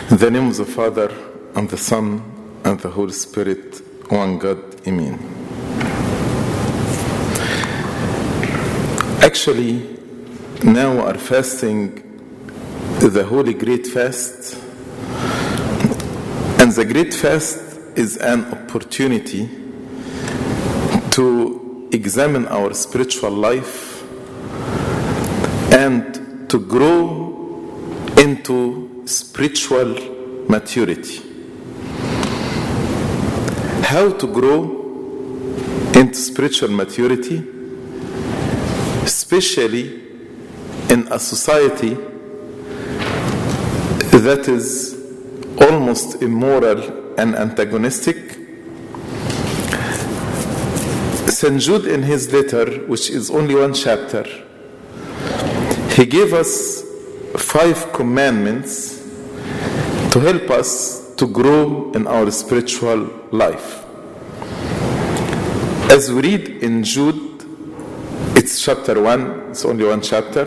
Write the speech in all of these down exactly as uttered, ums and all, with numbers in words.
In the name of the Father, and the Son, and the Holy Spirit, one God, Amen. Actually, now we are fasting the Holy Great Fast, and the Great Fast is an opportunity to examine our spiritual life and to grow into spiritual maturity. How to grow into spiritual maturity, especially in a society that is almost immoral and antagonistic. Saint Jude, in his letter, which is only one chapter, he gave us five commandments to help us to grow in our spiritual life. As we read in Jude, it's chapter one, it's only one chapter.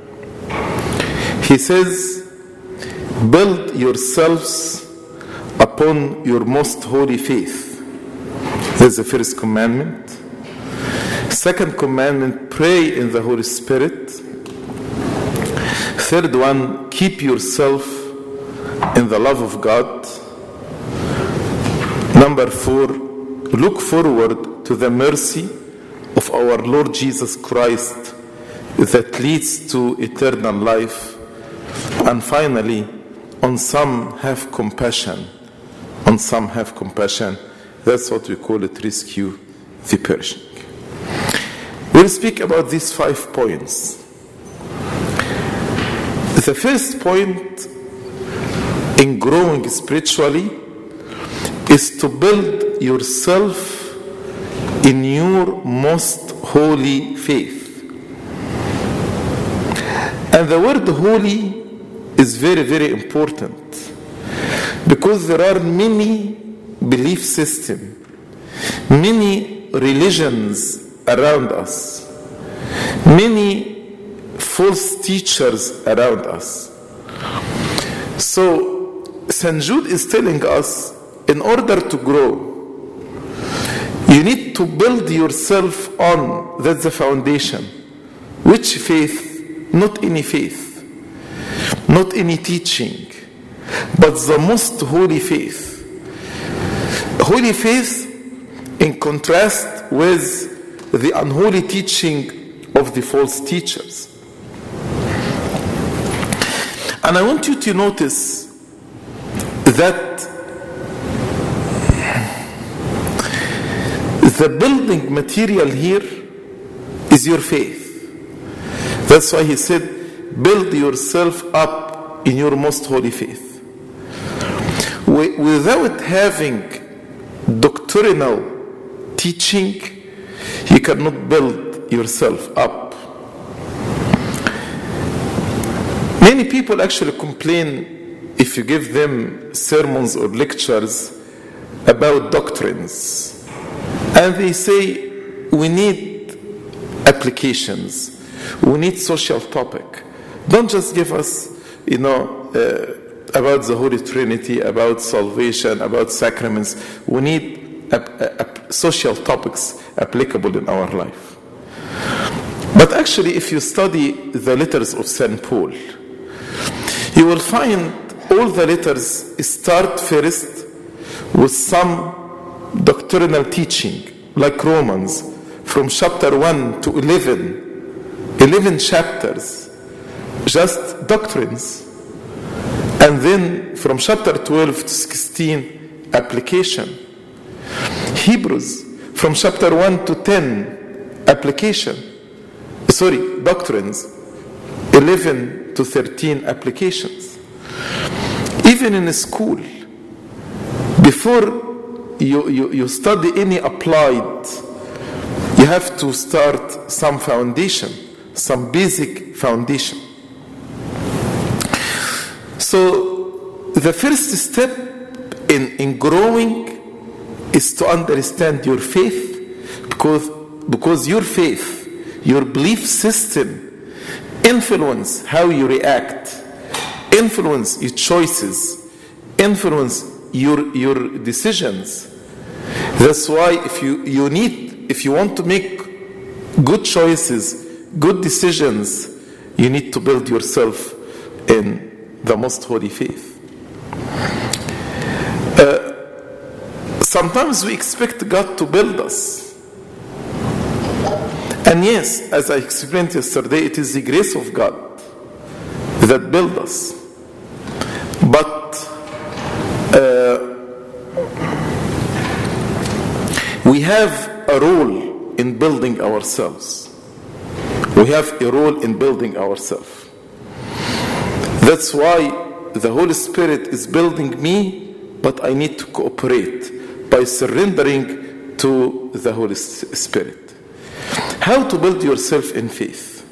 He says, build yourselves upon your most holy faith. That's the first commandment. Second commandment, pray in the Holy Spirit. Third one, keep yourself in the love of God. Number four, look forward to the mercy of our Lord Jesus Christ that leads to eternal life. And finally, on some have compassion. On some have compassion. That's what we call it, rescue the perishing. We'll speak about these five points. The first point in growing spiritually is to build yourself in your most holy faith. And the word holy is very, very important, because there are many belief systems, many religions around us, many false teachers around us. So Saint Jude is telling us, in order to grow, you need to build yourself on, that's the foundation. Which faith? Not any faith, not any teaching, but the most holy faith. Holy faith in contrast with the unholy teaching of the false teachers. And I want you to notice that the building material here is your faith. That's why he said, build yourself up in your most holy faith. Without having doctrinal teaching, you cannot build yourself up. Many people actually complain if you give them sermons or lectures about doctrines. And they say, we need applications. We need social topic. Don't just give us, you know, uh, about the Holy Trinity, about salvation, about sacraments. We need a, a, a social topics applicable in our life. But actually, if you study the letters of Saint Paul, you will find all the letters start first with some doctrinal teaching, like Romans, from chapter one to eleven, eleven chapters, just doctrines. And then from chapter twelve to sixteen, application. Hebrews, from chapter one to ten, application. Sorry, doctrines. eleven to thirteen, applications. Even in a school, before you, you, you study any applied, you have to start some foundation, some basic foundation. So the first step in, in growing is to understand your faith, because, because your faith, your belief system influence how you react, influence your choices, influence your, your decisions. That's why if you, you need, if you want to make good choices, good decisions, you need to build yourself in the most holy faith. Uh, sometimes we expect God to build us. And yes, as I explained yesterday, it is the grace of God that builds us. But uh, we have a role in building ourselves. We have a role in building ourselves. That's why the Holy Spirit is building me, but I need to cooperate by surrendering to the Holy Spirit. How to build yourself in faith?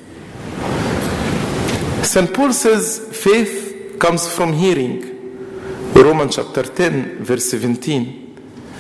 Saint Paul says faith comes from hearing. Romans chapter ten, verse seventeen.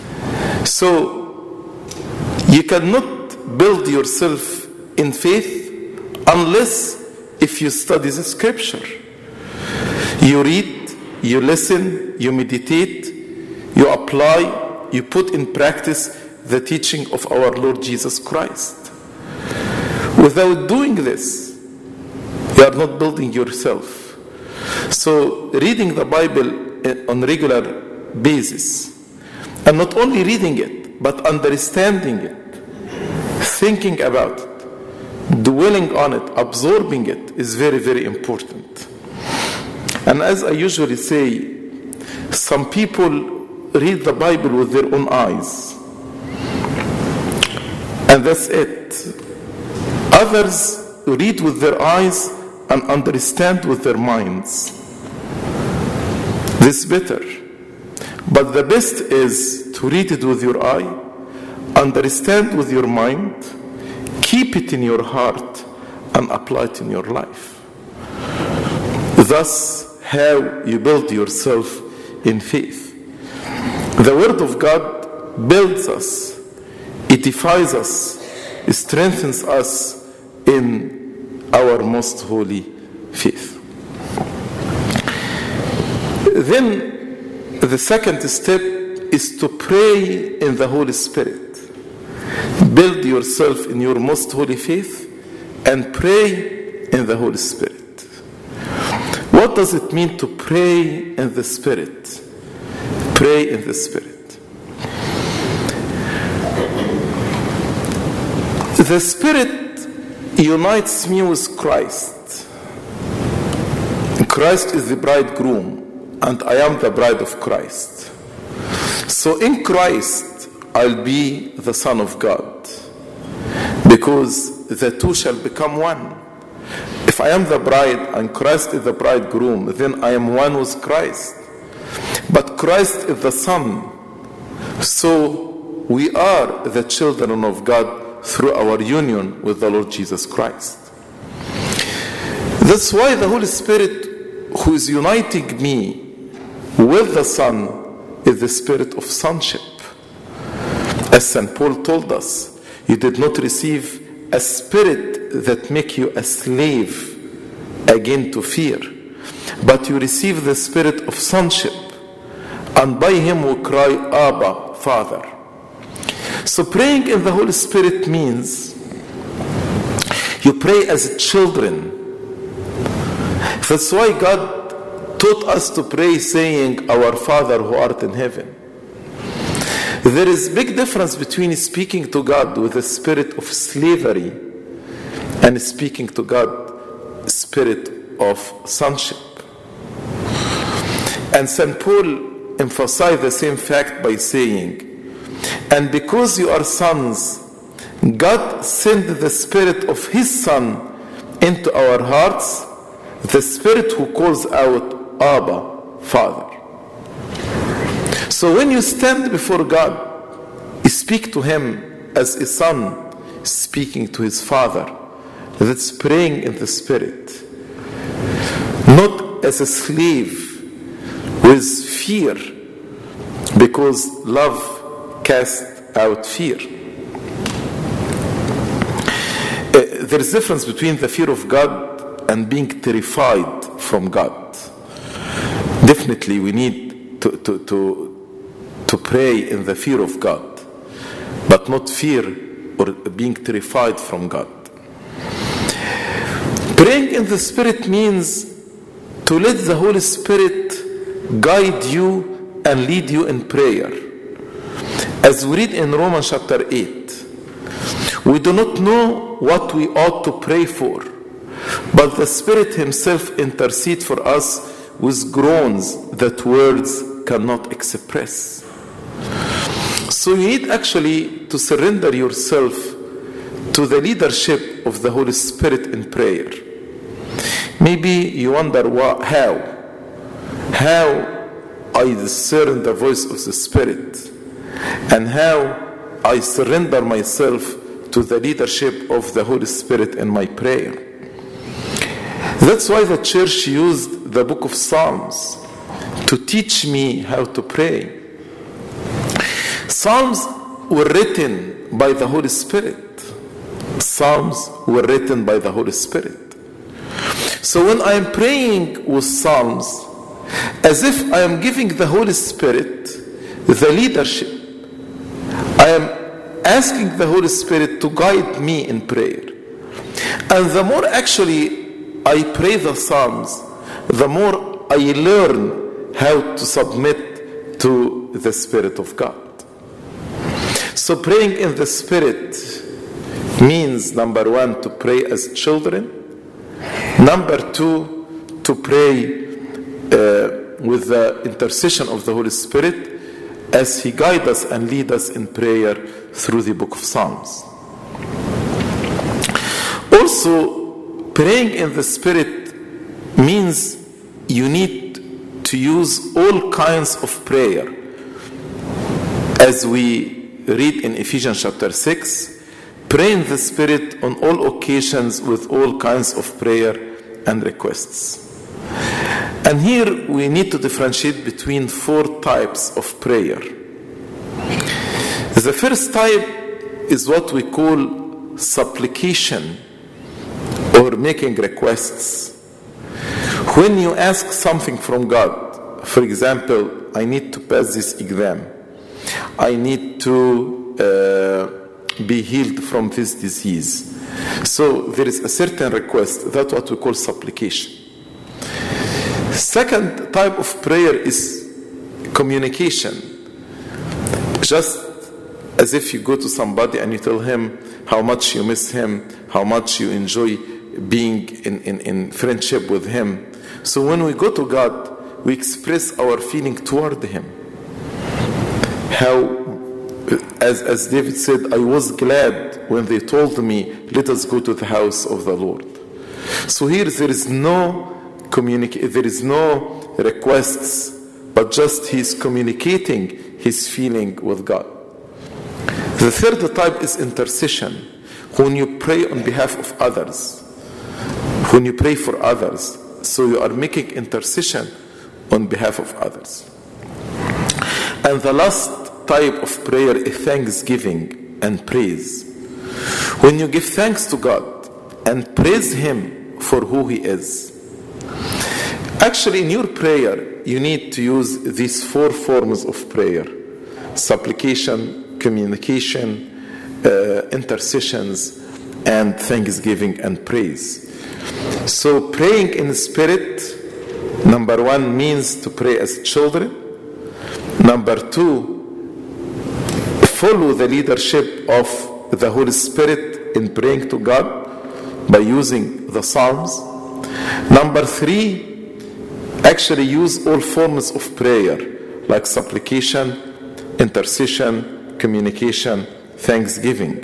So you cannot build yourself in faith unless if you study the scripture. You read, you listen, you meditate, you apply, you put in practice the teaching of our Lord Jesus Christ. Without doing this, you are not building yourself. So reading the Bible on regular basis, and not only reading it, but understanding it, thinking about it, dwelling on it, absorbing it is very, very important. And as I usually say, some people read the Bible with their own eyes, and that's it. Others read with their eyes and understand with their minds. This is better. But the best is to read it with your eye, understand with your mind, keep it in your heart, and apply it in your life. Thus, how you build yourself in faith. The Word of God builds us, edifies us, strengthens us in our most holy faith. Then the second step is to pray in the Holy Spirit. Build yourself in your most holy faith and pray in the Holy Spirit. What does it mean to pray in the Spirit? Pray in the Spirit. The Spirit unites me with Christ. Christ is the bridegroom, and I am the bride of Christ. So in Christ, I'll be the Son of God, because the two shall become one. If I am the bride and Christ is the bridegroom, then I am one with Christ. But Christ is the Son, so we are the children of God through our union with the Lord Jesus Christ. That's why the Holy Spirit, who is uniting me with the Son, is the spirit of sonship. As Saint Paul told us, you did not receive a spirit that make you a slave again to fear, but you receive the spirit of sonship, and by him we cry, Abba, Father. So praying in the Holy Spirit means you pray as children. That's why God taught us to pray saying, Our Father who art in heaven. There is big difference between speaking to God with a spirit of slavery and speaking to God spirit of sonship. And Saint Paul emphasized the same fact by saying, and because you are sons, God sent the Spirit of His Son into our hearts, the Spirit who calls out, Abba, Father. So when you stand before God, speak to Him as a son speaking to his Father. That's praying in the Spirit. Not as a slave with fear, because love casts out fear. Uh, there is a difference between the fear of God and being terrified from God. Definitely we need to, to, to, to pray in the fear of God, but not fear or being terrified from God. Praying in the Spirit means to let the Holy Spirit guide you and lead you in prayer. As we read in Romans chapter eight, we do not know what we ought to pray for, but the Spirit Himself intercedes for us with groans that words cannot express. So you need actually to surrender yourself to the leadership of the Holy Spirit in prayer. Maybe you wonder what, how? How I discern the voice of the Spirit, and how I surrender myself to the leadership of the Holy Spirit in my prayer. That's why the church used the book of Psalms to teach me how to pray. Psalms were written by the Holy Spirit. Psalms were written by the Holy Spirit. So when I am praying with Psalms, as if I am giving the Holy Spirit the leadership, I am asking the Holy Spirit to guide me in prayer. And the more actually I pray the Psalms, the more I learn how to submit to the Spirit of God. So praying in the Spirit means, number one, to pray as children. Number two, to pray uh, with the intercession of the Holy Spirit as He guides us and leads us in prayer through the book of Psalms. Also, praying in the Spirit means you need to use all kinds of prayer. As we read in Ephesians chapter six, pray in the Spirit on all occasions with all kinds of prayer and requests. And here we need to differentiate between four types of prayer. The first type is what we call supplication or making requests. When you ask something from God, for example, I need to pass this exam, I need to uh, be healed from this disease. So there is a certain request. That's what we call supplication. Second type of prayer is communication. Just as if you go to somebody and you tell him how much you miss him, how much you enjoy being in, in, in friendship with him. So when we go to God, we express our feeling toward him. How As, as David said, I was glad when they told me, let us go to the house of the Lord. So here there is no communica- there is no requests, but just he's communicating his feeling with God. The third type is intercession. When you pray on behalf of others, when you pray for others, so you are making intercession on behalf of others. And the last type of prayer is thanksgiving and praise. When you give thanks to God and praise Him for who He is. Actually, in your prayer, you need to use these four forms of prayer: supplication, communication, uh, intercessions, and thanksgiving and praise. So praying in the Spirit, number one, means to pray as children. Number two, follow the leadership of the Holy Spirit in praying to God by using the Psalms. Number three, actually use all forms of prayer like supplication, intercession, communication, thanksgiving.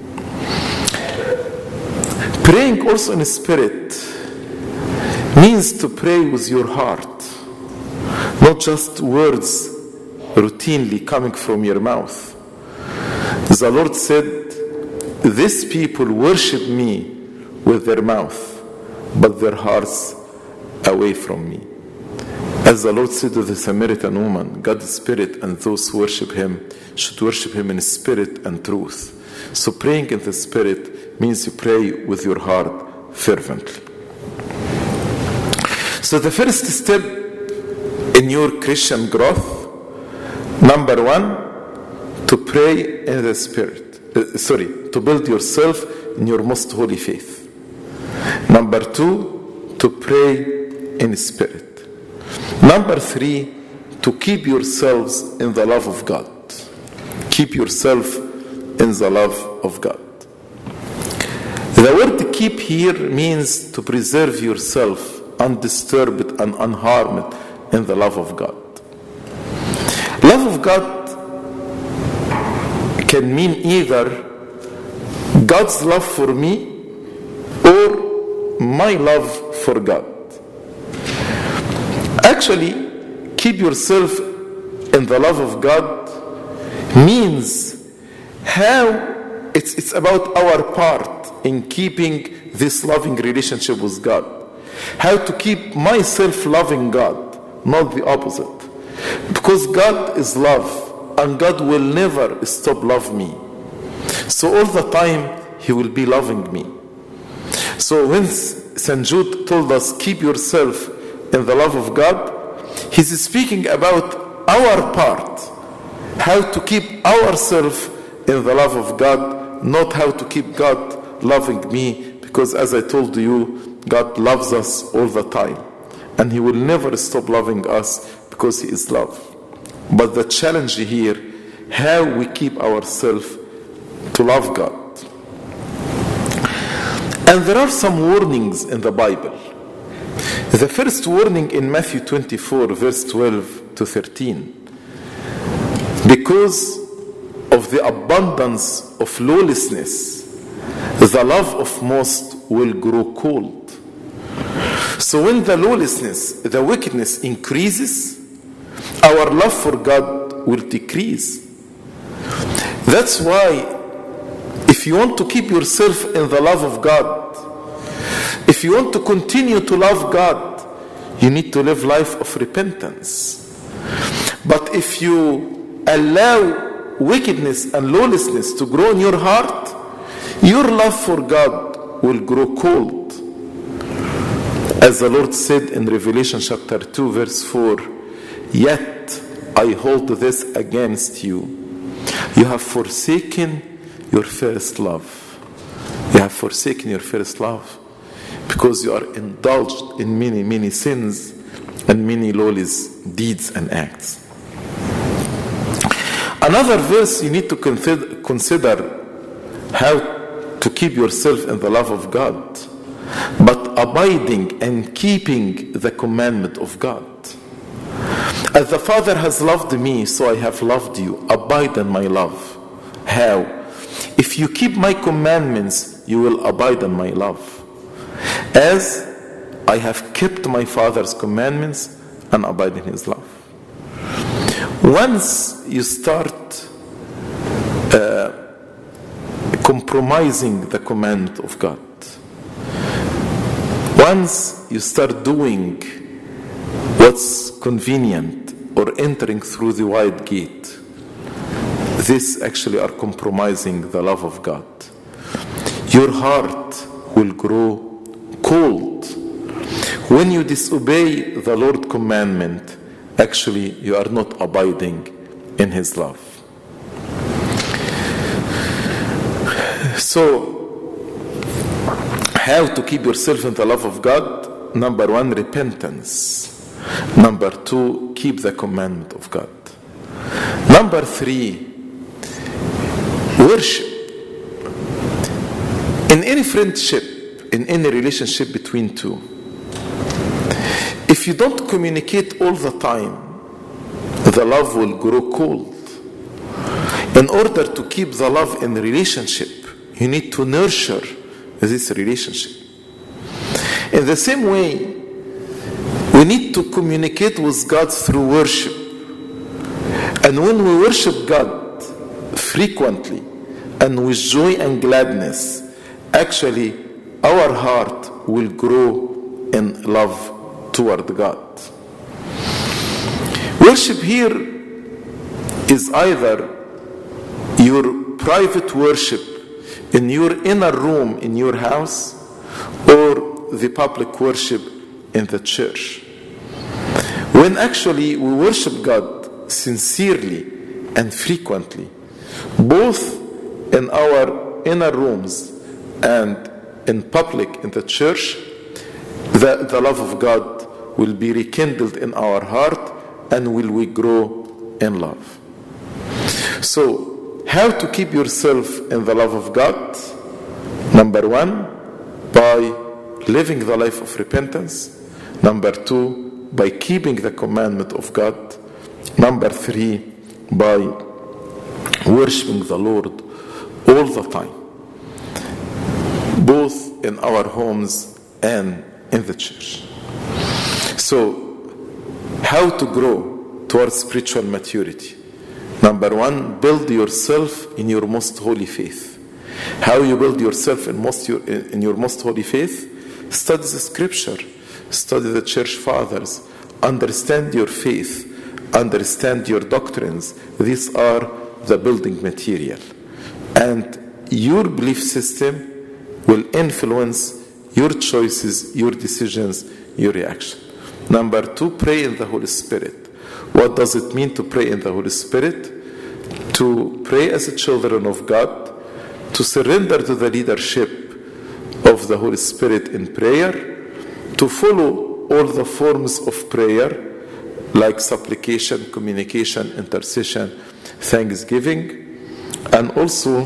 Praying also in the Spirit means to pray with your heart, not just words routinely coming from your mouth. The Lord said, "These people worship me with their mouth, but their hearts away from me." As the Lord said to the Samaritan woman, God's Spirit and those who worship Him should worship Him in spirit and truth. So praying in the Spirit means you pray with your heart fervently. So the first step in your Christian growth? Number one, to pray in the Spirit. Uh, sorry, to build yourself in your most holy faith. Number two, to pray in Spirit. Number three, to keep yourselves in the love of God. Keep yourself in the love of God. The word keep here means to preserve yourself undisturbed and unharmed in the love of God. Love of God can mean either God's love for me or my love for God. Actually, keep yourself in the love of God means how it's, it's about our part in keeping this loving relationship with God. How to keep myself loving God, not the opposite. Because God is love, and God will never stop loving me. So all the time, He will be loving me. So when Saint Jude told us, keep yourself in the love of God, he's speaking about our part. How to keep ourselves in the love of God, not how to keep God loving me. Because as I told you, God loves us all the time. And He will never stop loving us because He is love. But the challenge here, how we keep ourselves to love God. And there are some warnings in the Bible. The first warning in Matthew twenty-four, verse twelve to thirteen. Because of the abundance of lawlessness, the love of most will grow cold. So when the lawlessness, the wickedness increases, our love for God will decrease. That's why if you want to keep yourself in the love of God, if you want to continue to love God, you need to live life of repentance. But if you allow wickedness and lawlessness to grow in your heart, your love for God will grow cold. As the Lord said in Revelation chapter two, verse four, yet I hold this against you. You have forsaken your first love. You have forsaken your first love because you are indulged in many, many sins and many lawless deeds and acts. Another verse you need to consider how to keep yourself in the love of God, but abiding and keeping the commandment of God. As the Father has loved me, so I have loved you. Abide in my love. How? If you keep my commandments, you will abide in my love. As I have kept my Father's commandments and abide in His love. Once you start uh, compromising the commandment of God, once you start doing what's convenient or entering through the wide gate, this actually are compromising the love of God. Your heart will grow cold. When you disobey the Lord's commandment, actually you are not abiding in His love. So, how to keep yourself in the love of God? Number one, repentance. Number two, keep the commandment of God. Number three, worship. In any friendship, in any relationship between two, if you don't communicate all the time, the love will grow cold. In order to keep the love in the relationship, you need to nurture this relationship. In the same way, we need to communicate with God through worship. And when we worship God frequently and with joy and gladness, actually our heart will grow in love toward God. Worship here is either your private worship in your inner room in your house or the public worship in the church. When actually we worship God sincerely and frequently, both in our inner rooms and in public in the church, the, the love of God will be rekindled in our heart, and will we grow in love. So, how to keep yourself in the love of God? Number one, by living the life of repentance. Number two, by keeping the commandment of God. Number three, by worshiping the Lord all the time, both in our homes and in the church. So, how to grow towards spiritual maturity? Number one, build yourself in your most holy faith. How you build yourself in, most, in your most holy faith? Study the scripture, study the church fathers, understand your faith, understand your doctrines. These are the building material. And your belief system will influence your choices, your decisions, your reaction. Number two, pray in the Holy Spirit. What does it mean to pray in the Holy Spirit? To pray as a children of God, to surrender to the leadership of the Holy Spirit in prayer, to follow all the forms of prayer like supplication, communication, intercession, thanksgiving, and also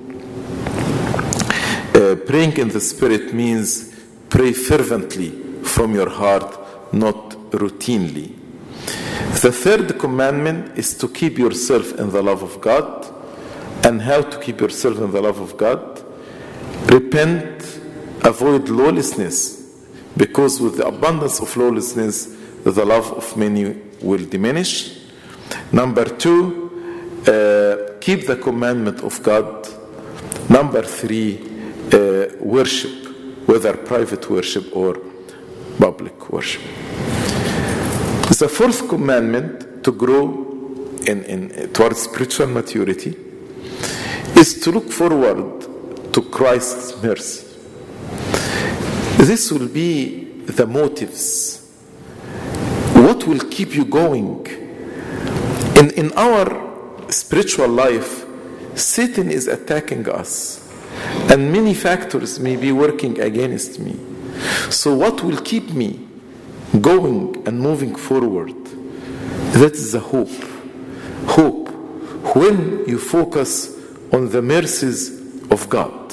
uh, praying in the Spirit means pray fervently from your heart, not routinely. The third commandment is to keep yourself in the love of God. And how to keep yourself in the love of God? Repent, avoid lawlessness, because with the abundance of lawlessness, the love of many will diminish. Number two, uh, keep the commandment of God. Number three, uh, worship, whether private worship or public worship. The fourth commandment to grow in, in towards spiritual maturity is to look forward to Christ's mercy. This will be the motives. What will keep you going? In, in our spiritual life, Satan is attacking us, and many factors may be working against me. So what will keep me going and moving forward? That is the hope. Hope. When you focus on the mercies of God.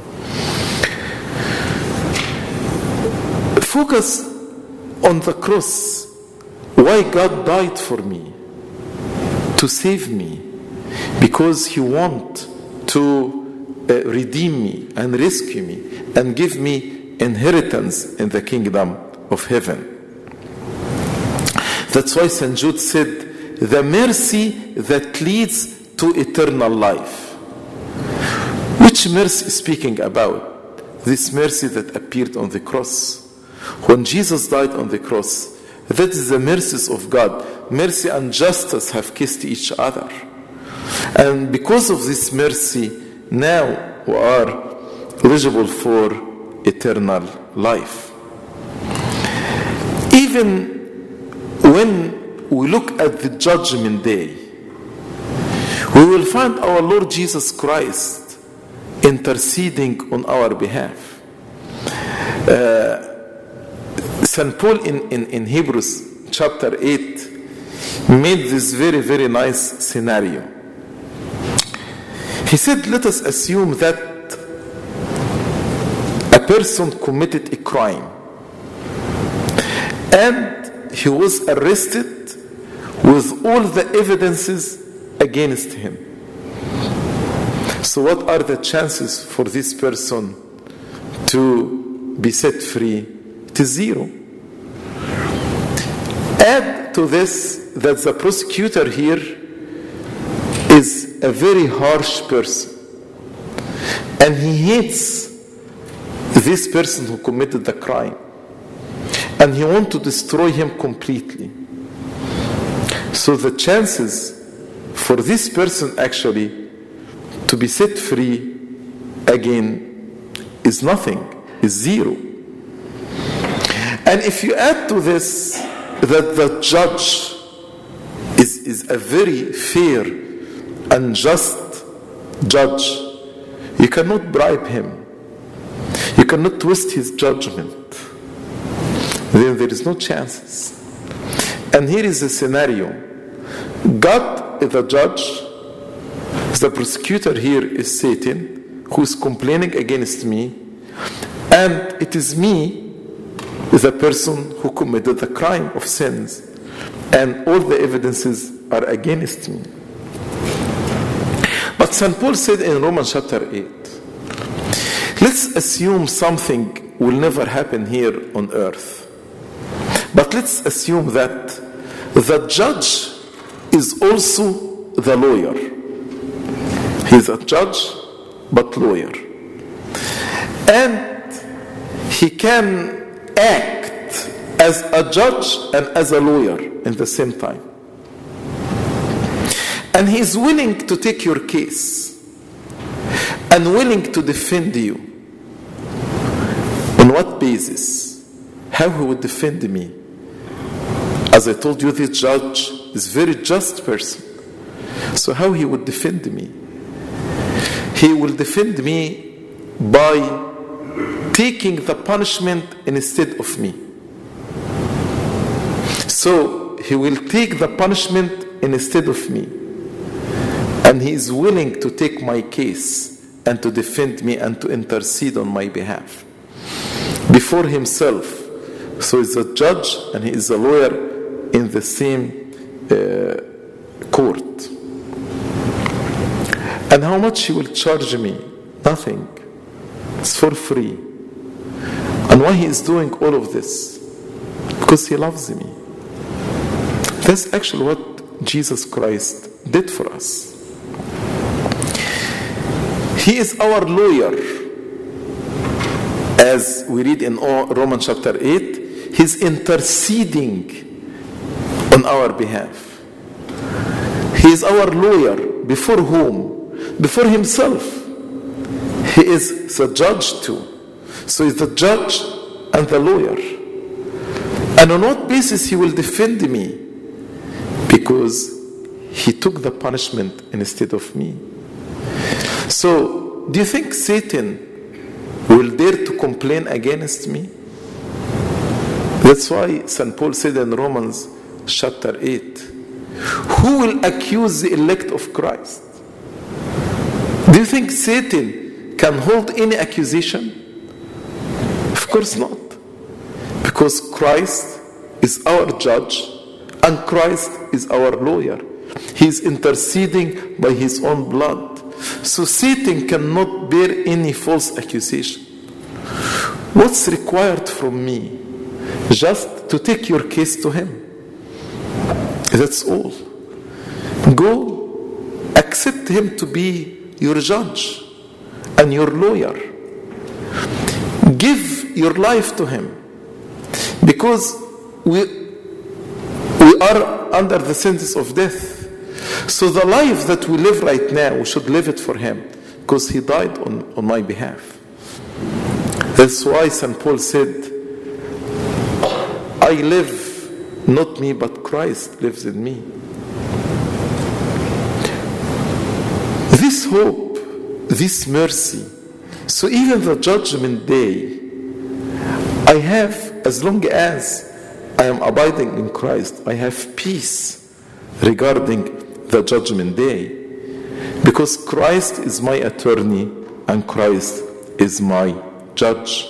Focus on the cross. Why God died for me? To save me. Because He wants to uh, redeem me and rescue me and give me inheritance in the kingdom of heaven. That's why Saint Jude said, the mercy that leads to eternal life. Which mercy is speaking about? This mercy that appeared on the cross. When Jesus died on the cross, that is the mercies of God. Mercy and justice have kissed each other. And because of this mercy, now we are eligible for eternal life. Even when we look at the judgment day, we will find our Lord Jesus Christ interceding on our behalf. Uh, Saint Paul in, in, in Hebrews chapter eight made this very, very nice scenario. He said, let us assume that a person committed a crime and he was arrested with all the evidences against him. So what are the chances for this person to be set free? It is zero. Add to this that the prosecutor here is a very harsh person, and he hates this person who committed the crime, and he wants to destroy him completely. So the chances for this person actually to be set free again is nothing, is zero. And if you add to this that the judge is, is a very fair and just judge, you cannot bribe him. You cannot twist his judgment. Then there is no chances. And here is the scenario. God is the judge. The prosecutor here is Satan, who is complaining against me. And it is me, the person who committed the crime of sins. And all the evidences are against me. But Saint Paul said in Romans chapter eight, let's assume something will never happen here on earth. But let's assume that the judge is also the lawyer. He's a judge, but lawyer. And he can act as a judge and as a lawyer in the same time. And he's willing to take your case and willing to defend you. On what basis? How he would defend me? As I told you, this judge is a very just person. So how he would defend me? He will defend me by taking the punishment instead of me. So he will take the punishment instead of me. And he is willing to take my case and to defend me and to intercede on my behalf before himself. So he's a judge and he is a lawyer in the same uh, court. And how much he will charge me? Nothing. It's for free. And why he is doing all of this? Because he loves me. That's actually what Jesus Christ did for us. He is our lawyer. As we read in Romans chapter eight, he's interceding on our behalf. He is our lawyer. Before whom? Before himself. He is the judge too. So he's the judge and the lawyer. And on what basis he will defend me? Because he took the punishment instead of me. So, do you think Satan will dare to complain against me? That's why Saint Paul said in Romans chapter eight, who will accuse the elect of Christ? Do you think Satan can hold any accusation? Of course not. Because Christ is our judge and Christ is our lawyer. He is interceding by his own blood. So Satan cannot bear any false accusation. What's required from me? Just to take your case to him. That's all. Go, accept him to be your judge and your lawyer. Give your life to him. Because we, we are under the sentence of death. So the life that we live right now, we should live it for him. Because he died on, on my behalf. That's why Saint Paul said, I live, not me, but Christ lives in me. This hope, this mercy, so even the judgment day, I have, as long as I am abiding in Christ, I have peace regarding the judgment day. Because Christ is my attorney and Christ is my judge.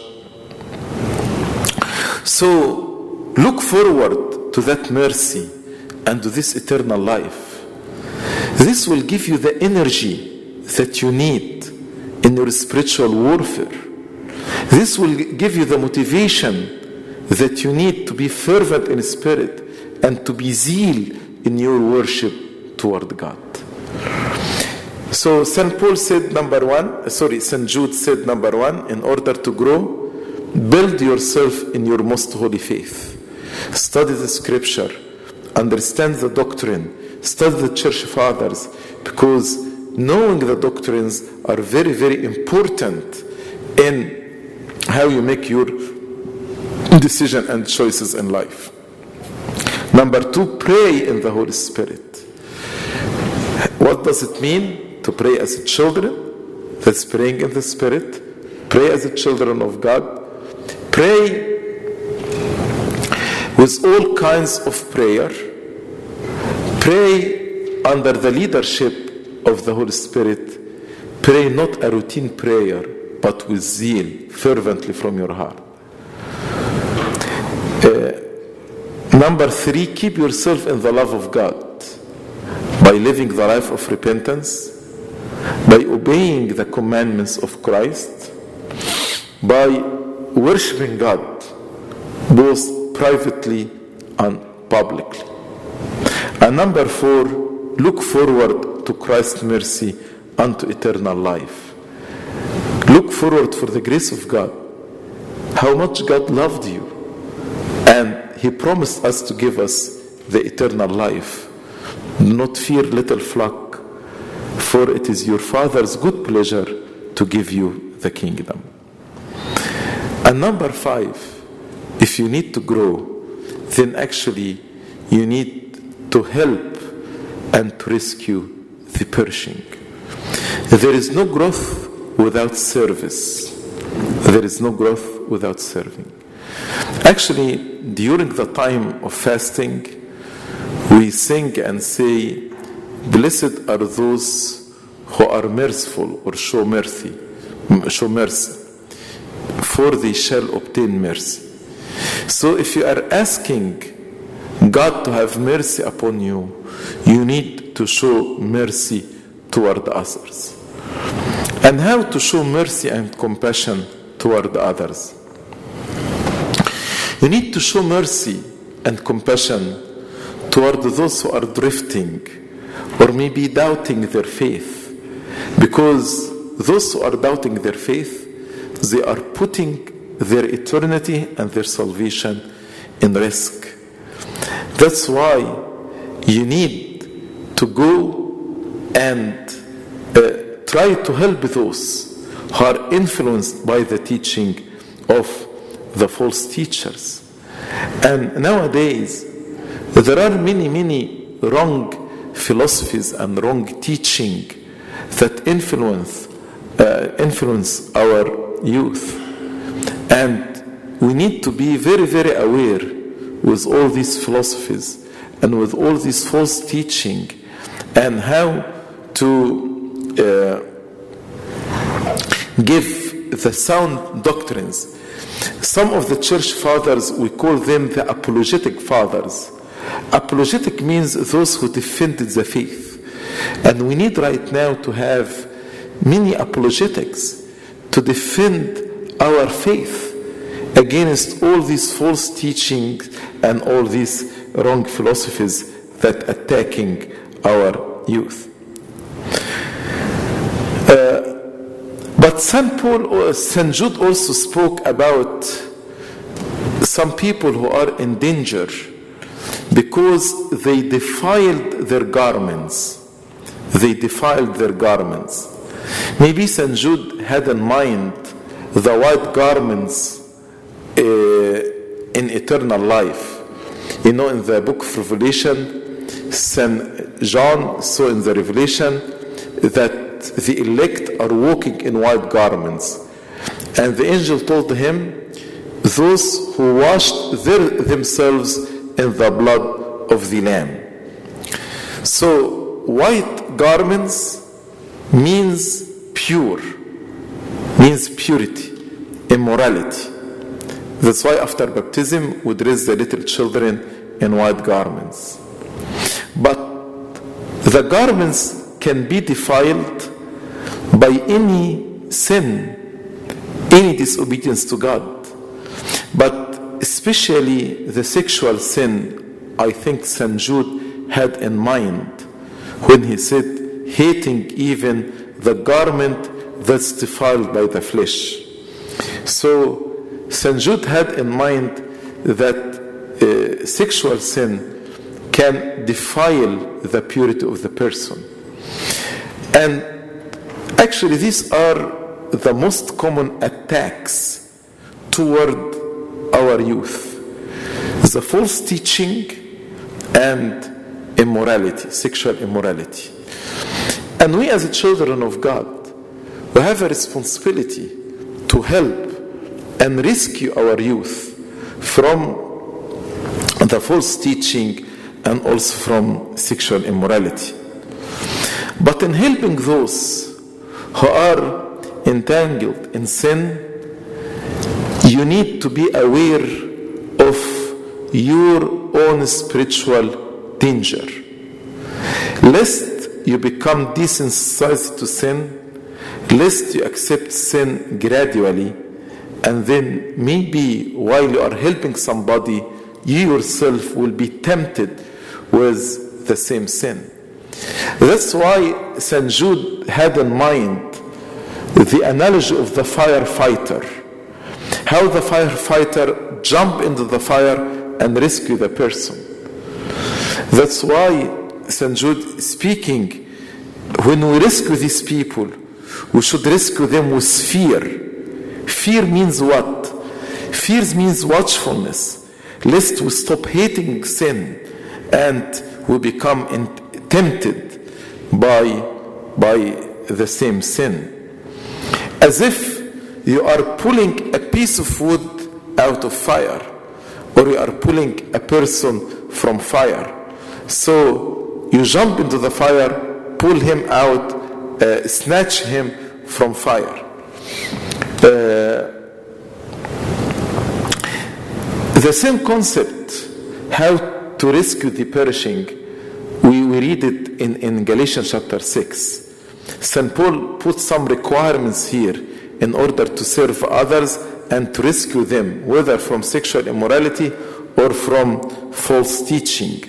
So look forward to that mercy and to this eternal life. This will give you the energy that you need in your spiritual warfare. This will give you the motivation that you need to be fervent in spirit and to be zeal in your worship toward God. So Saint Paul said number one, sorry, Saint Jude said number one, in order to grow, build yourself in your most holy faith. Study the scripture, understand the doctrine, study the church fathers, because knowing the doctrines are very, very important in how you make your decision and choices in life. Number two, pray in the Holy Spirit. What does it mean to pray as children? That's praying in the Spirit. Pray as the children of God. Pray with all kinds of prayer. Pray under the leadership of the Holy Spirit. Pray not a routine prayer, but with zeal, fervently from your heart. Uh, number three, keep yourself in the love of God by living the life of repentance, by obeying the commandments of Christ, by worshiping God both privately and publicly. And number four, look forward to Christ's mercy unto eternal life. Look forward for the grace of God, how much God loved you, and He promised us to give us the eternal life. Do not fear, little flock, for it is your Father's good pleasure to give you the kingdom. And number five, if you need to grow, then actually you need to help and to rescue the perishing. There is no growth without service. There is no growth without serving. Actually, during the time of fasting, we sing and say, blessed are those who are merciful or show mercy, show mercy, for they shall obtain mercy. So if you are asking God to have mercy upon you, you need to show mercy toward others. And how to show mercy and compassion toward others? You need to show mercy and compassion toward those who are drifting or maybe doubting their faith, because those who are doubting their faith, they are putting their eternity and their salvation in risk. That's why you need to go and uh, try to help those who are influenced by the teaching of the false teachers. And nowadays, there are many, many wrong philosophies and wrong teaching that influence uh, influence our youth. And we need to be very, very aware with all these philosophies and with all this false teaching, and how to uh, give the sound doctrines. Some of the church fathers, we call them the apologetic fathers. Apologetic means those who defended the faith. And we need right now to have many apologetics to defend our faith against all these false teachings and all these wrong philosophies that are attacking our youth. Uh, but Saint Paul or Saint Jude also spoke about some people who are in danger because they defiled their garments. They defiled their garments. Maybe Saint Jude had in mind the white garments uh, in eternal life. You know, in the book of Revelation, Saint John saw in the Revelation that the elect are walking in white garments. And the angel told him, those who washed their, themselves in the blood of the Lamb. So, white garments means pure, means purity, immorality. That's why after baptism we dress the little children in white garments. But the garments can be defiled by any sin, any disobedience to God. But especially the sexual sin, I think Saint Jude had in mind when he said, hating even the garment that's defiled by the flesh. So Saint Jude had in mind that uh, sexual sin can defile the purity of the person. And actually these are the most common attacks toward our youth. The false teaching and immorality, sexual immorality. And we as children of God, we have a responsibility to help and rescue our youth from the false teaching and also from sexual immorality. But in helping those who are entangled in sin, you need to be aware of your own spiritual danger. Lest you become desensitized to sin, lest you accept sin gradually, and then maybe while you are helping somebody, you yourself will be tempted with the same sin. That's why Saint Jude had in mind the analogy of the firefighter. How the firefighter jump into the fire and rescue the person. That's why Saint Jude speaking, when we rescue these people, we should rescue them with fear. Fear means what? Fear means watchfulness, lest we stop hating sin and we become tempted by, by the same sin. As if you are pulling a piece of wood out of fire, or you are pulling a person from fire. So you jump into the fire, pull him out, uh, snatch him from fire. Uh, the same concept, how to rescue the perishing, we, we read it in, in Galatians chapter six. Saint Paul puts some requirements here in order to serve others and to rescue them, whether from sexual immorality or from false teaching.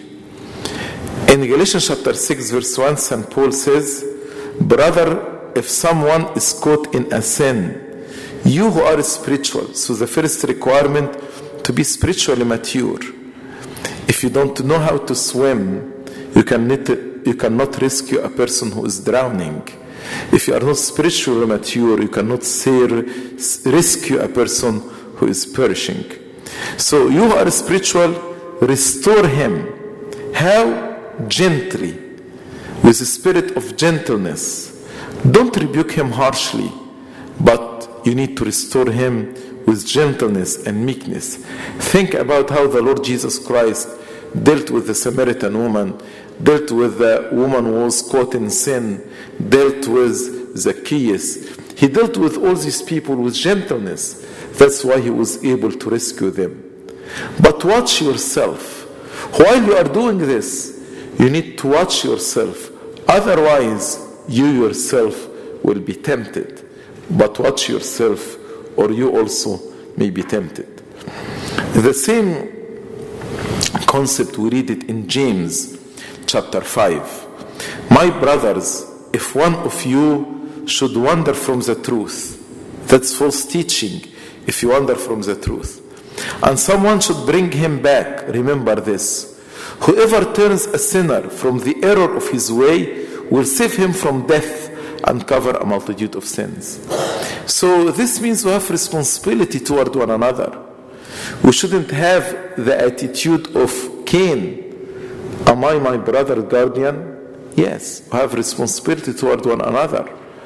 In Galatians chapter six verse one, Saint Paul says, "Brother, if someone is caught in a sin, you who are spiritual," so the first requirement, to be spiritually mature. If you don't know how to swim, you cannot, you cannot rescue a person who is drowning. If you are not spiritually mature, you cannot say, rescue a person who is perishing. So you who are spiritual, restore him. How? Gently, with a spirit of gentleness. Don't rebuke him harshly, but you need to restore him with gentleness and meekness. Think about how the Lord Jesus Christ dealt with the Samaritan woman, dealt with the woman who was caught in sin, dealt with Zacchaeus. He dealt with all these people with gentleness. That's why he was able to rescue them. But watch yourself. While you are doing this, you need to watch yourself. Otherwise, you yourself will be tempted. But watch yourself, or you also may be tempted. The same concept, we read it in James chapter five. "My brothers, if one of you should wander from the truth," that's false teaching, if you wander from the truth, "and someone should bring him back, remember this, whoever turns a sinner from the error of his way will save him from death and cover a multitude of sins." So this means we have responsibility toward one another. We shouldn't have the attitude of Cain. Am I my brother's guardian? Yes, we have responsibility toward one another.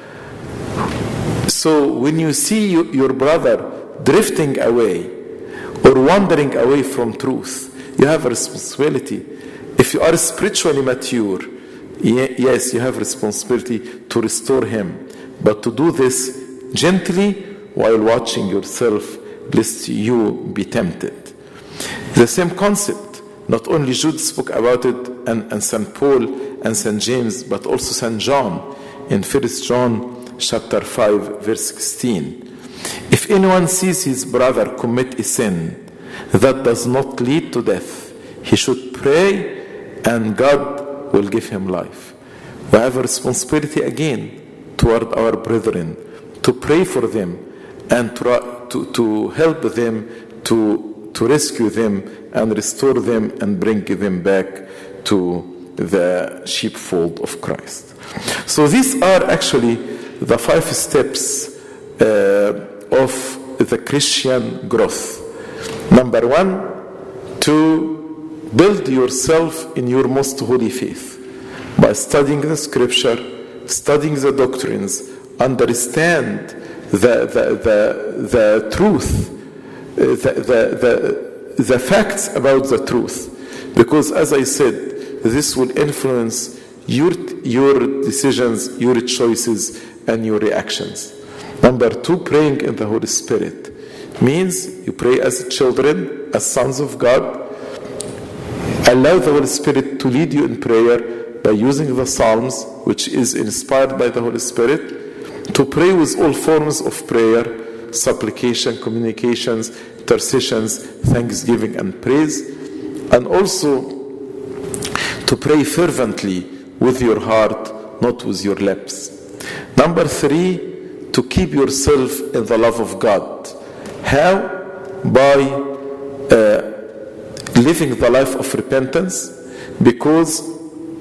So when you see your brother drifting away or wandering away from truth, you have a responsibility. If you are spiritually mature, yes, you have responsibility to restore him, but to do this gently while watching yourself, lest you be tempted. The same concept, not only Jude spoke about it, and, and Saint Paul and Saint James, but also Saint John in First John chapter five verse sixteen. "If anyone sees his brother commit a sin that does not lead to death, he should pray and God will give him life." We have a responsibility again toward our brethren to pray for them and to, to, to help them, to, to rescue them and restore them and bring them back to the sheepfold of Christ. So these are actually the five steps uh, of the Christian growth. Number one, to build yourself in your most holy faith by studying the scripture, studying the doctrines, understand the, the, the, the truth, the, the, the, the facts about the truth. Because as I said, this will influence your, your decisions, your choices, and your reactions. Number two, praying in the Holy Spirit means you pray as children, as sons of God. Allow the Holy Spirit to lead you in prayer by using the Psalms, which is inspired by the Holy Spirit, to pray with all forms of prayer, supplication, communications, intercessions, thanksgiving, and praise, and also to pray fervently with your heart, not with your lips. Number three, to keep yourself in the love of God. How? By uh, living the life of repentance, because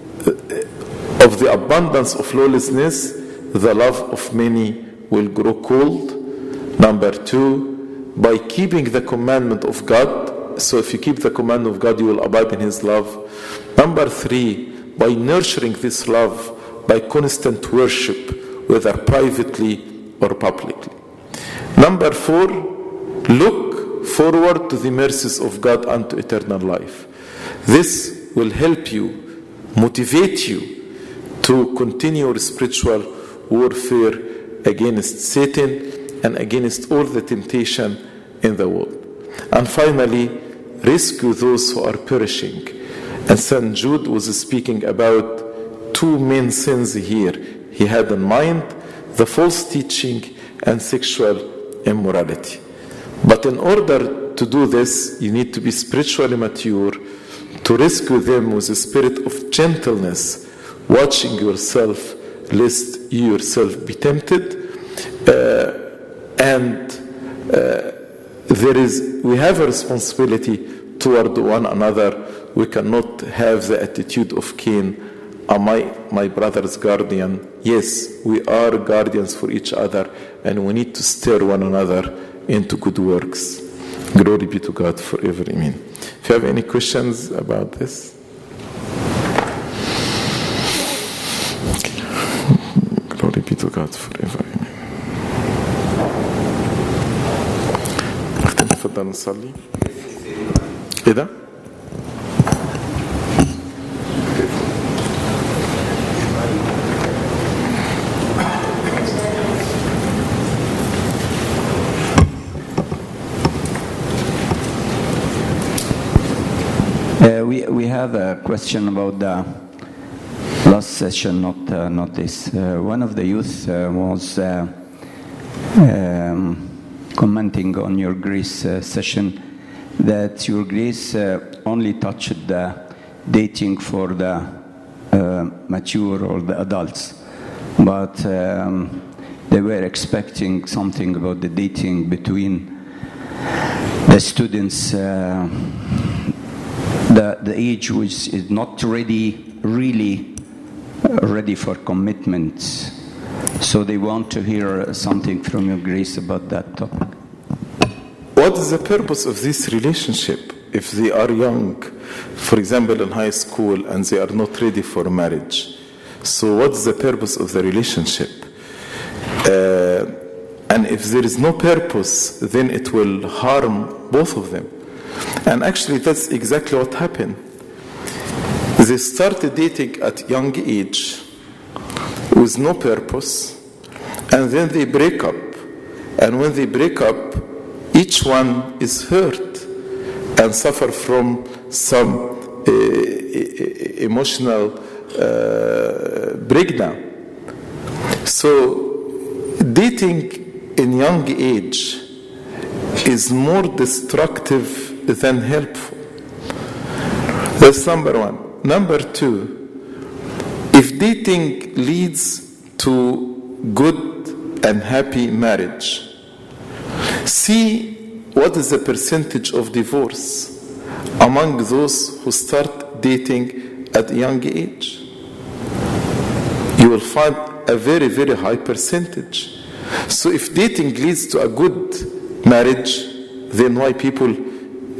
of the abundance of lawlessness, the love of many will grow cold. Number two, by keeping the commandment of God. So if you keep the commandment of God, you will abide in His love. Number three, by nurturing this love by constant worship, whether privately or publicly. Number four, look forward to the mercies of God unto eternal life. This will help you, motivate you to continue your spiritual warfare against Satan and against all the temptation in the world. And finally, rescue those who are perishing. And Saint Jude was speaking about two main sins here. He had in mind the false teaching and sexual immorality. But in order to do this, you need to be spiritually mature, to rescue them with a spirit of gentleness, watching yourself lest you yourself be tempted. Uh, and uh, there is, we have a responsibility toward one another. We cannot have the attitude of Cain, am I my brother's guardian? Yes, we are guardians for each other, and we need to stir one another into good works. Glory be to God forever. Amen. If you have any questions about this? Glory be to God forever. Amen. نفضل نصلي. إيه ده؟ Uh, we we have a question about the last session, not uh, not this. Uh, one of the youth uh, was uh, um, commenting on your Greece uh, session that your Greece uh, only touched the dating for the uh, mature or the adults, but um, they were expecting something about the dating between the students. Uh, The, the age which is not ready, really ready for commitment. So they want to hear something from your Grace about that topic. What is the purpose of this relationship if they are young, for example in high school, and they are not ready for marriage? So what is the purpose of the relationship? Uh, and if there is no purpose, then it will harm both of them. And actually that's exactly what happened. They started dating at young age with no purpose, and then they break up. And when they break up, each one is hurt and suffer from some uh, emotional uh, breakdown. So dating in young age is more destructive than helpful. That's number one. Number two, if dating leads to good and happy marriage, see what is the percentage of divorce among those who start dating at a young age. You will find a very, very high percentage. So if dating leads to a good marriage, then why people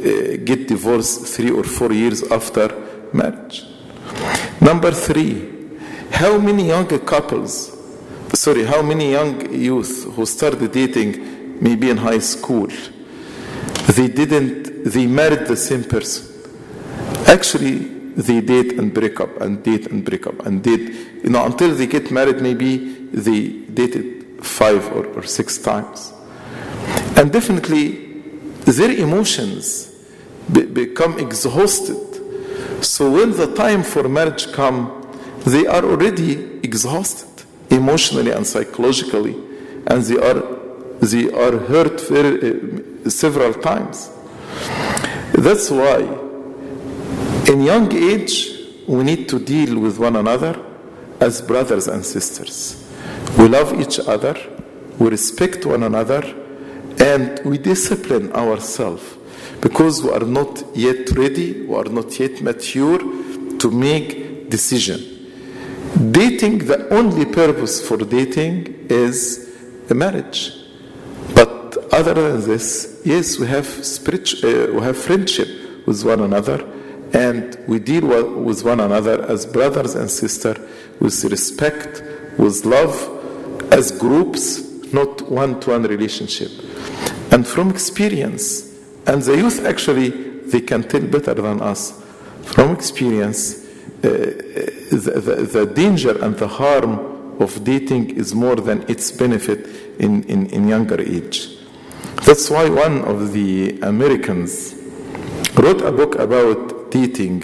uh, get divorced three or four years after marriage. Number three, how many young couples, sorry, how many young youth who started dating maybe in high school, they didn't, they married the same person. Actually, they date and break up and date and break up and date, you know, until they get married, maybe they dated five or, or six times. And definitely, their emotions be, become exhausted. So when the time for marriage comes, they are already exhausted emotionally and psychologically, and they are they are hurt very, uh, several times. That's why in young age we need to deal with one another as brothers and sisters. We love each other, we respect one another, and we discipline ourselves because we are not yet ready, we are not yet mature to make decision. Dating, the only purpose for dating is a marriage. But other than this, yes, we have spiritual, uh, we have friendship with one another, and we deal with one another as brothers and sisters with respect, with love, as groups, not one-to-one relationship. And from experience, and the youth actually, they can tell better than us, from experience, uh, the, the, the danger and the harm of dating is more than its benefit in, in, in younger age. That's why one of the Americans wrote a book about dating,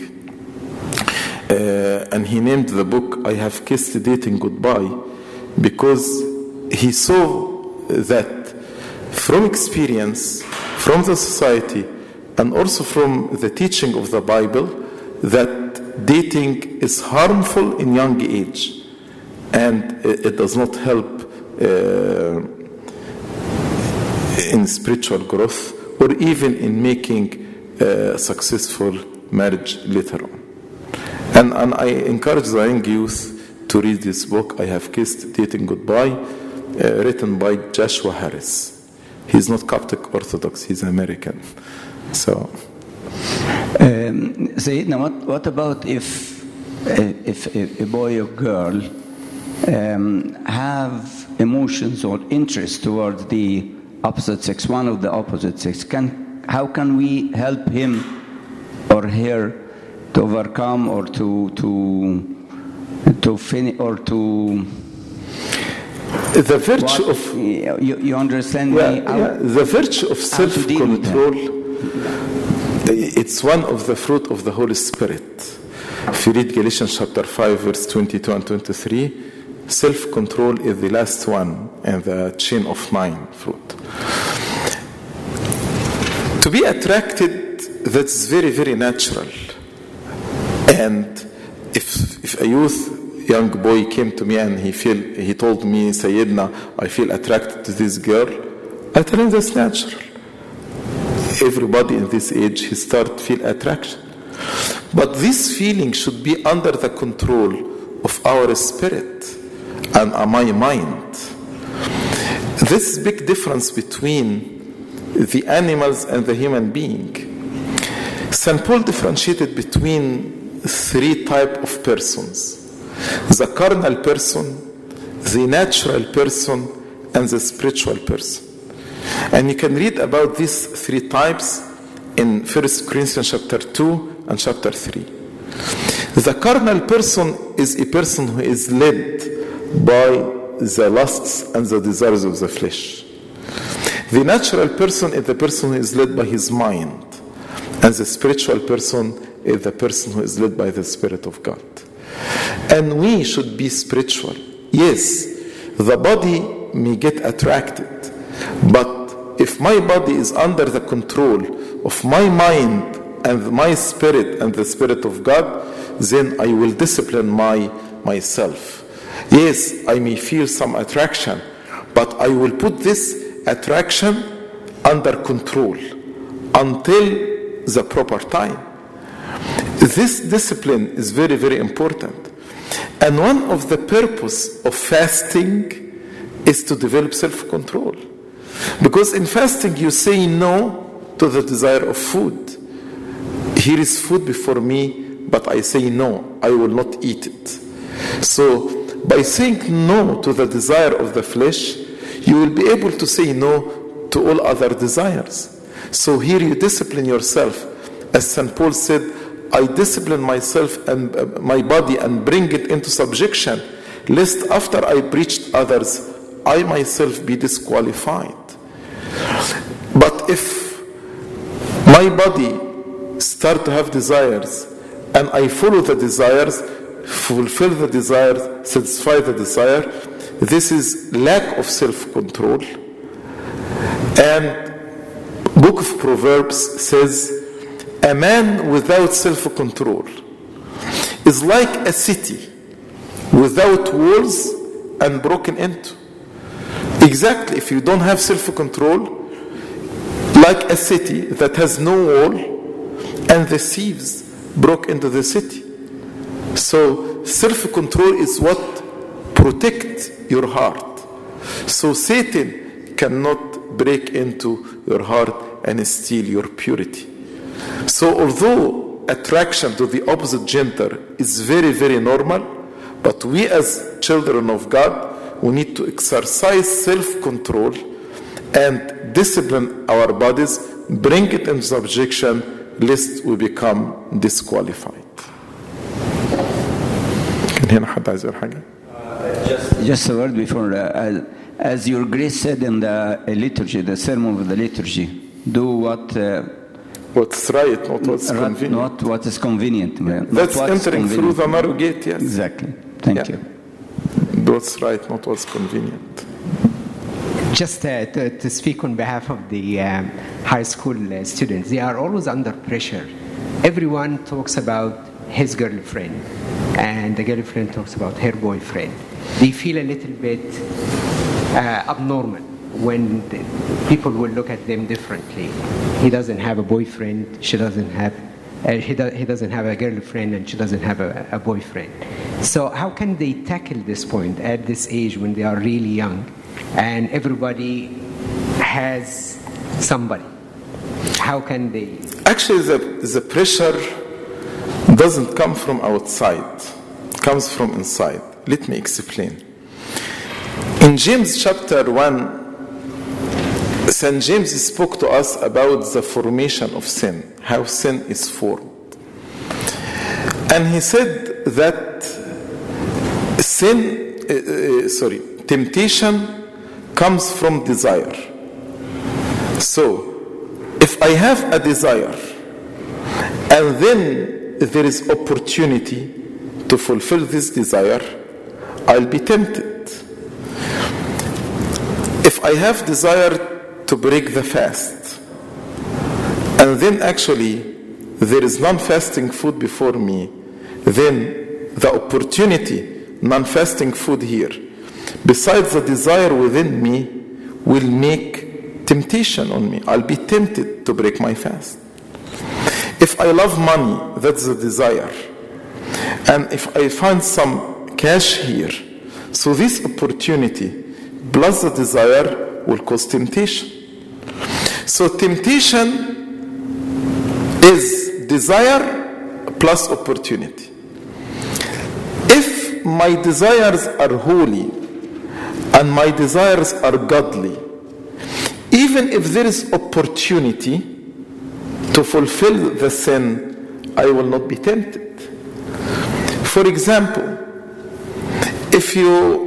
uh, and he named the book I Have Kissed Dating Goodbye, because he saw that from experience, from the society, and also from the teaching of the Bible, that dating is harmful in young age, and it does not help uh, in spiritual growth or even in making a successful marriage later on. And, and I encourage the young youth to read this book, I Have Kissed Dating Goodbye, uh, written by Joshua Harris. He's not Coptic Orthodox, he's American. So, um, Sayyidina, what, what about if, if a, a boy or girl um, have emotions or interest towards the opposite sex, one of the opposite sex? Can, how can we help him or her to overcome or to to to finish or to the virtue what, of you, you understand yeah, me? How, yeah, the virtue of self-control, it's one of the fruit of the Holy Spirit. If you read Galatians chapter five, verse twenty-two and twenty-three, self-control is the last one in the chain of nine fruit. To be attracted, that's very, very natural. And if if a youth, young boy came to me and he feel he told me, Sayyidina, I feel attracted to this girl, I tell him that's natural. Everybody in this age, he start feel attraction. But this feeling should be under the control of our spirit and my mind. This big difference between the animals and the human being. Saint Paul differentiated between three types of persons: the carnal person, the natural person, and the spiritual person. And you can read about these three types in First Corinthians chapter two and chapter three. The carnal person is a person who is led by the lusts and the desires of the flesh. The natural person is the person who is led by his mind, and the spiritual person is the person who is led by the Spirit of God. And we should be spiritual. Yes, the body may get attracted, but if my body is under the control of my mind and my spirit and the Spirit of God, then I will discipline my myself. Yes, I may feel some attraction, but I will put this attraction under control until the proper time. This discipline is very, very important. And one of the purpose of fasting is to develop self-control. Because in fasting you say no to the desire of food. Here is food before me, but I say no, I will not eat it. So by saying no to the desire of the flesh, you will be able to say no to all other desires. So here you discipline yourself. As Saint Paul said, I discipline myself and uh, my body and bring it into subjection, lest after I preached others, I myself be disqualified. But if my body start to have desires and I follow the desires, fulfill the desire, satisfy the desire, this is lack of self-control. And Book of Proverbs says, a man without self-control is like a city without walls and broken into. Exactly, if you don't have self-control, like a city that has no wall and the thieves broke into the city. So self-control is what protects your heart. So Satan cannot break into your heart and steal your purity. So although attraction to the opposite gender is very, very normal, but we as children of God, we need to exercise self-control and discipline our bodies, bring it into subjection, lest we become disqualified. كان هنا حد عايز يقول حاجة؟ Just, just a word before, uh, as your grace said in the liturgy, the sermon of the liturgy, do what uh, what's right, not what's right, convenient. Not what is convenient. Yeah. That's entering convenient. through the narrow gate, yes. Exactly. Thank yeah. you. What's right, not what's convenient. Just uh, to, to speak on behalf of the um, high school uh, students, they are always under pressure. Everyone talks about his girlfriend, and the girlfriend talks about her boyfriend. They feel a little bit uh, abnormal when the people will look at them differently. He doesn't have a boyfriend, she doesn't have, uh, he, do, he doesn't have a girlfriend, and she doesn't have a, a boyfriend. So how can they tackle this point at this age when they are really young and everybody has somebody? How can they? Actually, the, the pressure doesn't come from outside. It comes from inside. Let me explain. In James chapter one, Saint James spoke to us about the formation of sin, how sin is formed. And he said that sin, uh, uh, sorry, temptation comes from desire. So, if I have a desire, and then there is opportunity to fulfill this desire, I'll be tempted. If I have desire to break the fast, and then actually there is non-fasting food before me, then the opportunity, non-fasting food here, besides the desire within me, will make temptation on me. I'll be tempted to break my fast. If I love money, that's the desire. And if I find some cash here, so this opportunity plus the desire will cause temptation. So temptation is desire plus opportunity. If my desires are holy and my desires are godly, even if there is opportunity to fulfill the sin, I will not be tempted. For example, if you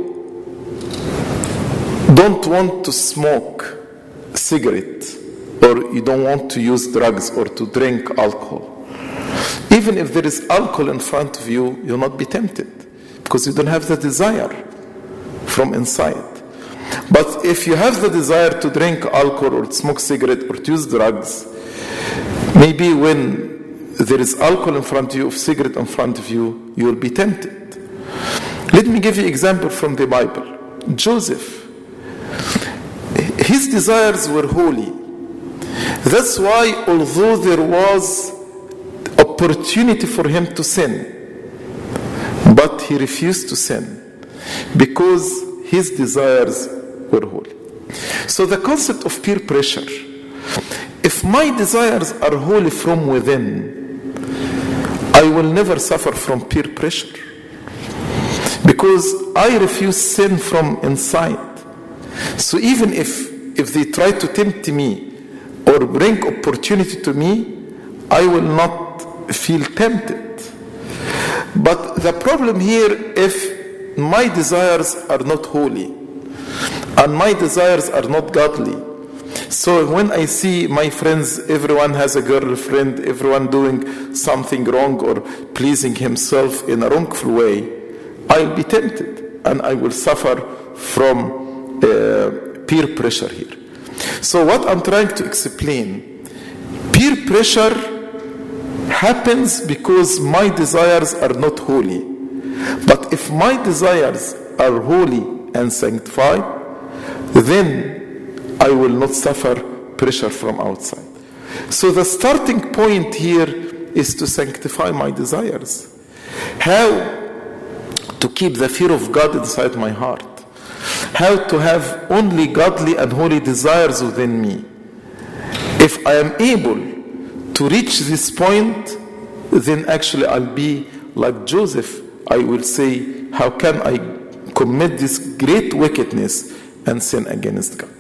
don't want to smoke cigarette, or you don't want to use drugs or to drink alcohol, even if there is alcohol in front of you, you'll not be tempted because you don't have the desire from inside. But if you have the desire to drink alcohol or to smoke cigarette or to use drugs, maybe when there is alcohol in front of you, or cigarette in front of you, you will be tempted. Let me give you an example from the Bible. Joseph, his desires were holy. That's why, although there was opportunity for him to sin, but he refused to sin because his desires were holy. So the concept of peer pressure, if my desires are wholly from within, I will never suffer from peer pressure. Because I refuse sin from inside. So even if, if they try to tempt me or bring opportunity to me, I will not feel tempted. But the problem here, if my desires are not holy and my desires are not godly, so when I see my friends, everyone has a girlfriend, everyone doing something wrong or pleasing himself in a wrongful way, I'll be tempted and I will suffer from uh, peer pressure here. So what I'm trying to explain, peer pressure happens because my desires are not holy. But if my desires are holy and sanctified, then I will not suffer pressure from outside. So the starting point here is to sanctify my desires. How to keep the fear of God inside my heart. How to have only godly and holy desires within me. If I am able to reach this point, then actually I'll be like Joseph. I will say, how can I commit this great wickedness and sin against God?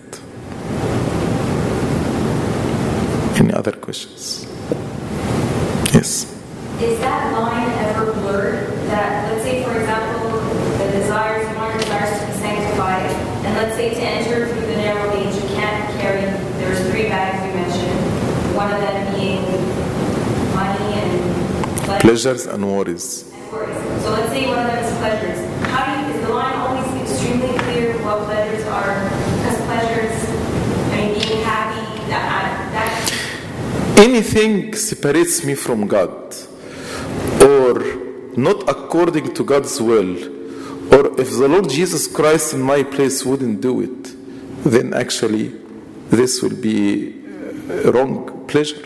Any other questions? Yes. Is that line ever blurred? That, let's say, for example, the desires, you want your desires to be sanctified, and let's say to enter through the narrow gate, you can't carry, there's three bags you mentioned, one of them being money and pleasures. Pleasures and worries. And worries. So let's say one of them is pleasures. How do you, is the line always extremely clear what pleasures are? Because pleasures, I mean, being happy, that, that anything separates me from God, or not according to God's will, or if the Lord Jesus Christ in my place wouldn't do it, then actually this will be a wrong pleasure.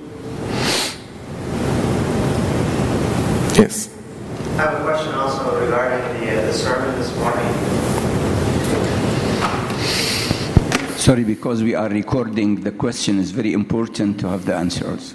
Yes. I have a question also regarding the, uh, the sermon this morning. Sorry, because we are recording, the question is very important to have the answers.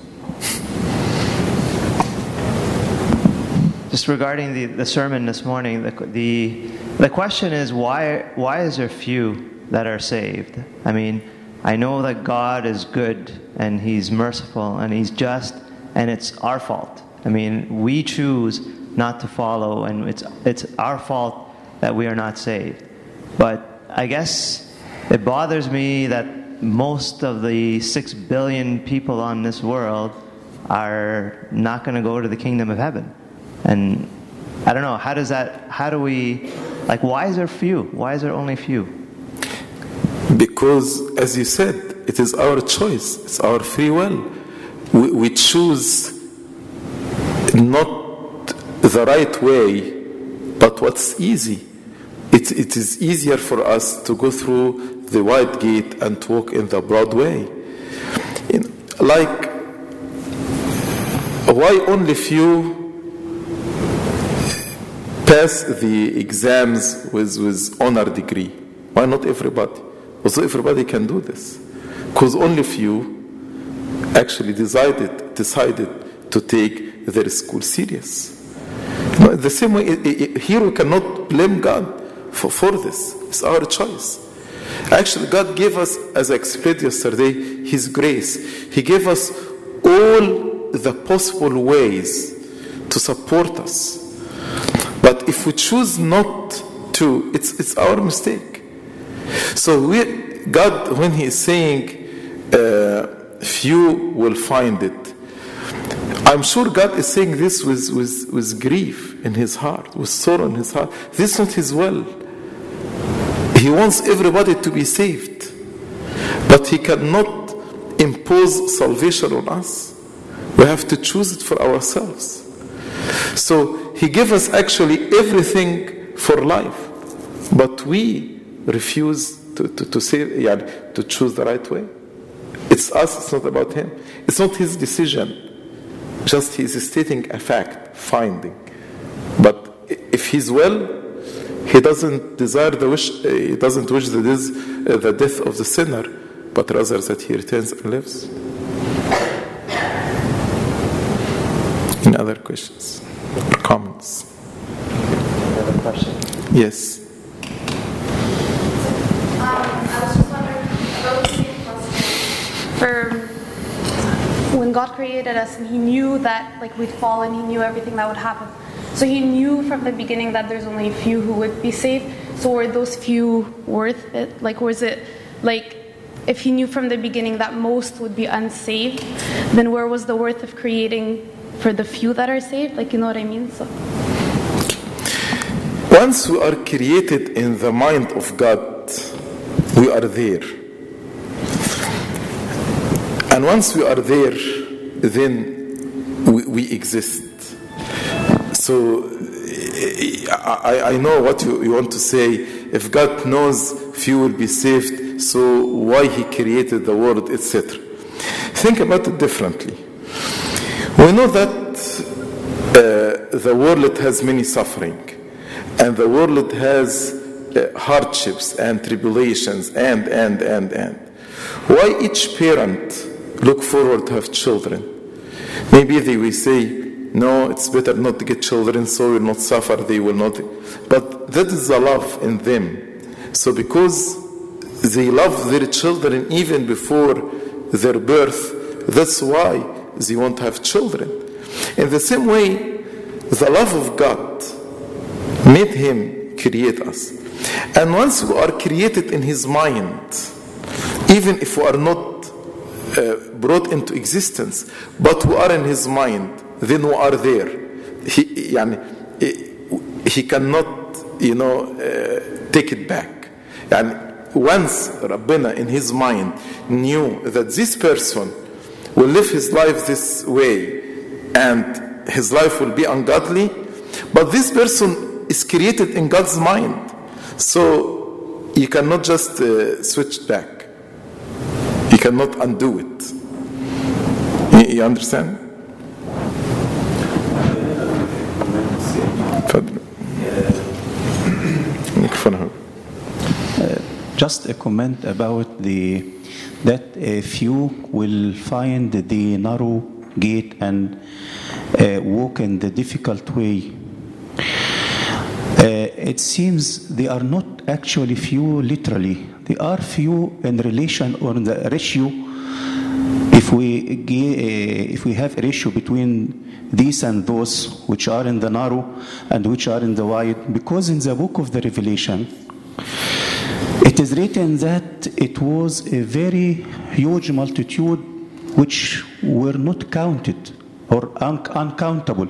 Just regarding the, the sermon this morning, the, the the question is why why is there few that are saved? I mean, I know that God is good and He's merciful and He's just, and it's our fault. I mean, we choose not to follow, and it's it's our fault that we are not saved. But I guess it bothers me that most of the six billion people on this world are not going to go to the kingdom of heaven. And I don't know, how does that, how do we, like, why is there few? Why is there only few? Because, as you said, it is our choice. It's our free will. We, we choose not the right way, but what's easy. It, it is easier for us to go through the wide gate and to walk in the broad way. In, like, why only few pass the exams with, with honor degree? Why not everybody? Also, everybody can do this. Because only few actually decided decided to take their school serious. The same way, it, it, here we cannot blame God for, for this. It's our choice. Actually, God gave us, as I explained yesterday, His grace. He gave us all the possible ways to support us. But if we choose not to, it's it's our mistake. So we, God, when He is saying, uh, few will find it, I'm sure God is saying this with, with, with grief in His heart, with sorrow in His heart. This is not His will. He wants everybody to be saved. But He cannot impose salvation on us. We have to choose it for ourselves. So He gave us actually everything for life, but we refuse to, to, to say, yeah, to choose the right way. It's us, it's not about Him. It's not His decision. Just He is stating a fact, finding. But if His will, He doesn't desire the wish, He doesn't wish the, the death of the sinner, but rather that he returns and lives. Any other questions or comments? Another question? Yes. Um, I was just wondering about the same question. For when God created us and He knew that like we'd fall and He knew everything that would happen. So He knew from the beginning that there's only a few who would be saved. So were those few worth it? Like was it like if He knew from the beginning that most would be unsaved, then where was the worth of creating for the few that are saved? Like, you know what I mean? So. Once we are created in the mind of God, we are there. And once we are there, then we, we exist. So I, I know what you, you want to say. If God knows few will be saved, so why He created the world, et cetera. Think about it differently. We know that uh, the world has many suffering, and the world has uh, hardships and tribulations, and, and, and, and. Why each parent look forward to have children? Maybe they will say, no, it's better not to get children, so will not suffer, they will not. But that is the love in them. So because they love their children even before their birth, that's why they want to have children. In the same way, the love of God made Him create us. And once we are created in His mind, even if we are not uh, brought into existence, but we are in His mind, then we are there. He, يعني, he cannot, you know, uh, take it back. And once Rabbina in His mind knew that this person will live his life this way and his life will be ungodly, but this person is created in God's mind, so you cannot just uh, switch back. You cannot undo it. You, you understand? Uh, just a comment about the that a few will find the narrow gate and uh, walk in the difficult way. Uh, it seems they are not actually few literally. They are few in relation or in the ratio. If we uh, if we have a ratio between these and those which are in the narrow and which are in the wide, because in the book of the Revelation, it is written that it was a very huge multitude which were not counted or un- uncountable.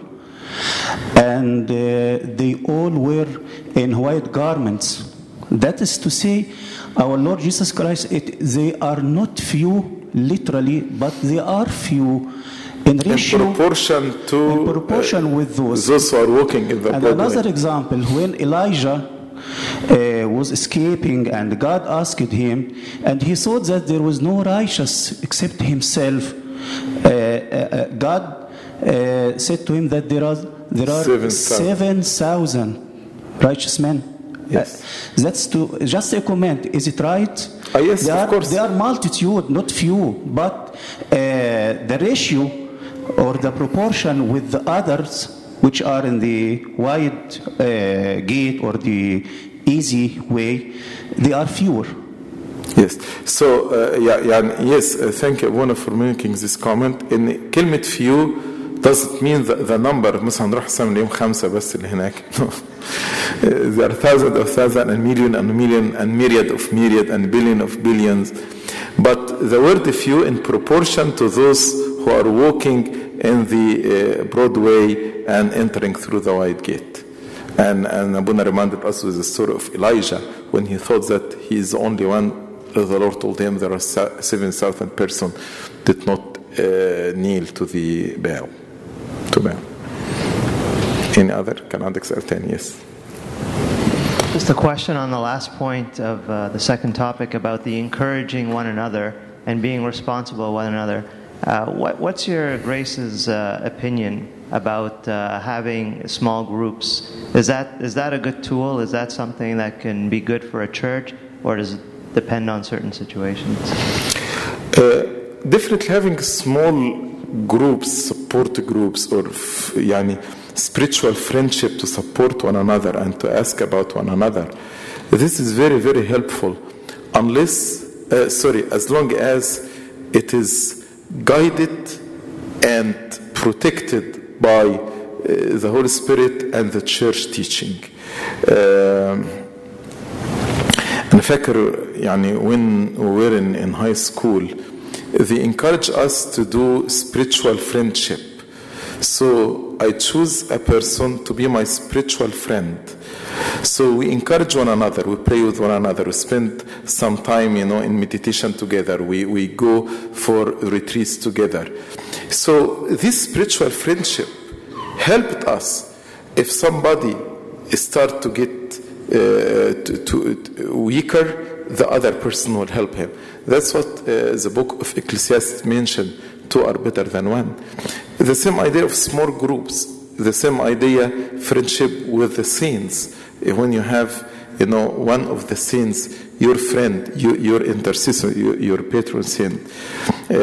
And uh, they all were in white garments. That is to say, our Lord Jesus Christ, it, they are not few literally, but they are few in ratio, in proportion to in proportion uh, with those. Those who are walking in the And Bible. another example, when Elijah Uh, was escaping and God asked him, and he thought that there was no righteous except himself. Uh, uh, God uh, said to him that there are there are seven thousand righteous men. Yes, uh, that's to just a comment. Is it right? Uh, yes, they of are, course. They are multitude, not few, but uh, the ratio or the proportion with the others, which are in the wide uh, gate or the easy way, they are fewer. Yes. So, uh, yeah, yeah, yes, uh, thank you, Abuna, for making this comment. In كلمة few doesn't mean the, the number. مثلا نروح نسمي اليوم خمسة بس اللي هناك. There are thousands of thousands and million and million and myriad of myriad and billion of billions. But the word few in proportion to those who are walking in the uh, broad way and entering through the wide gate. And, and Abuna reminded us with the story of Elijah when he thought that he is the only one. The Lord told him there are seven thousand persons did not uh, kneel to the Baal. To Baal. Any other? Can I explain? Yes. Just a question on the last point of uh, the second topic about the encouraging one another and being responsible one another. Uh, what, what's your Grace's uh, opinion about uh, having small groups? Is that is that a good tool? Is that something that can be good for a church, or does it depend on certain situations? Uh, definitely having small groups, support groups, or yani, spiritual friendship to support one another and to ask about one another. This is very, very helpful, unless, uh, sorry, as long as it is guided and protected by uh, the Holy Spirit and the church teaching. Um, أنا فاكر يعني when we were in, in high school, they encourage us to do spiritual friendship. So I choose a person to be my spiritual friend. So we encourage one another, we pray with one another, we spend some time, you know, in meditation together, we, we go for retreats together. So this spiritual friendship helped us. If somebody start to get uh, to, to weaker, the other person will help him. That's what uh, the book of Ecclesiastes mentioned, two are better than one. The same idea of small groups, the same idea friendship with the saints. When you have, you know, one of the saints, your friend, your, your intercessor, your, your patron saint. Uh,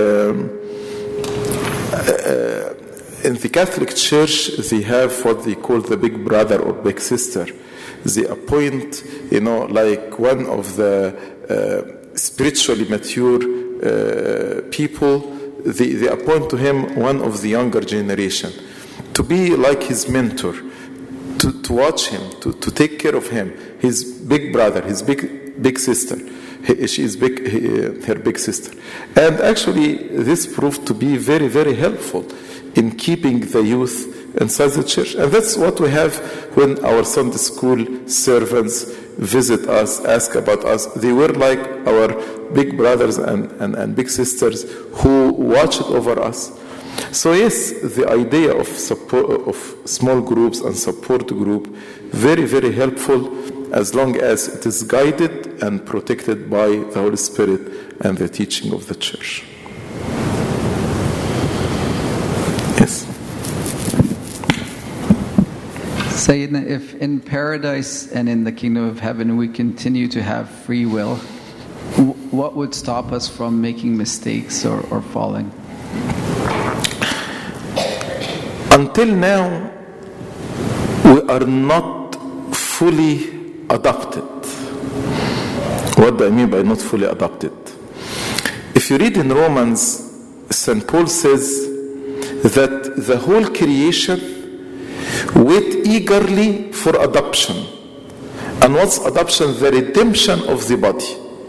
uh, in the Catholic Church, they have what they call the big brother or big sister. They appoint, you know, like one of the uh, spiritually mature uh, people. They, they appoint to him one of the younger generation to be like his mentor, to, to watch him, to, to take care of him, his big brother, his big big sister. He, she is big, he, her big sister. And actually, this proved to be very, very helpful in keeping the youth inside the church. And that's what we have when our Sunday school servants visit us, ask about us. They were like our big brothers and, and, and big sisters who watched over us. So yes, the idea of support, of small groups and support group, very, very helpful as long as it is guided and protected by the Holy Spirit and the teaching of the church. Yes. Sayyidina, if in paradise and in the kingdom of heaven we continue to have free will, what would stop us from making mistakes or, or falling? Until now, we are not fully adopted. What do I mean by not fully adopted? If you read in Romans, Saint Paul says that the whole creation wait eagerly for adoption. And what's adoption? The redemption of the body.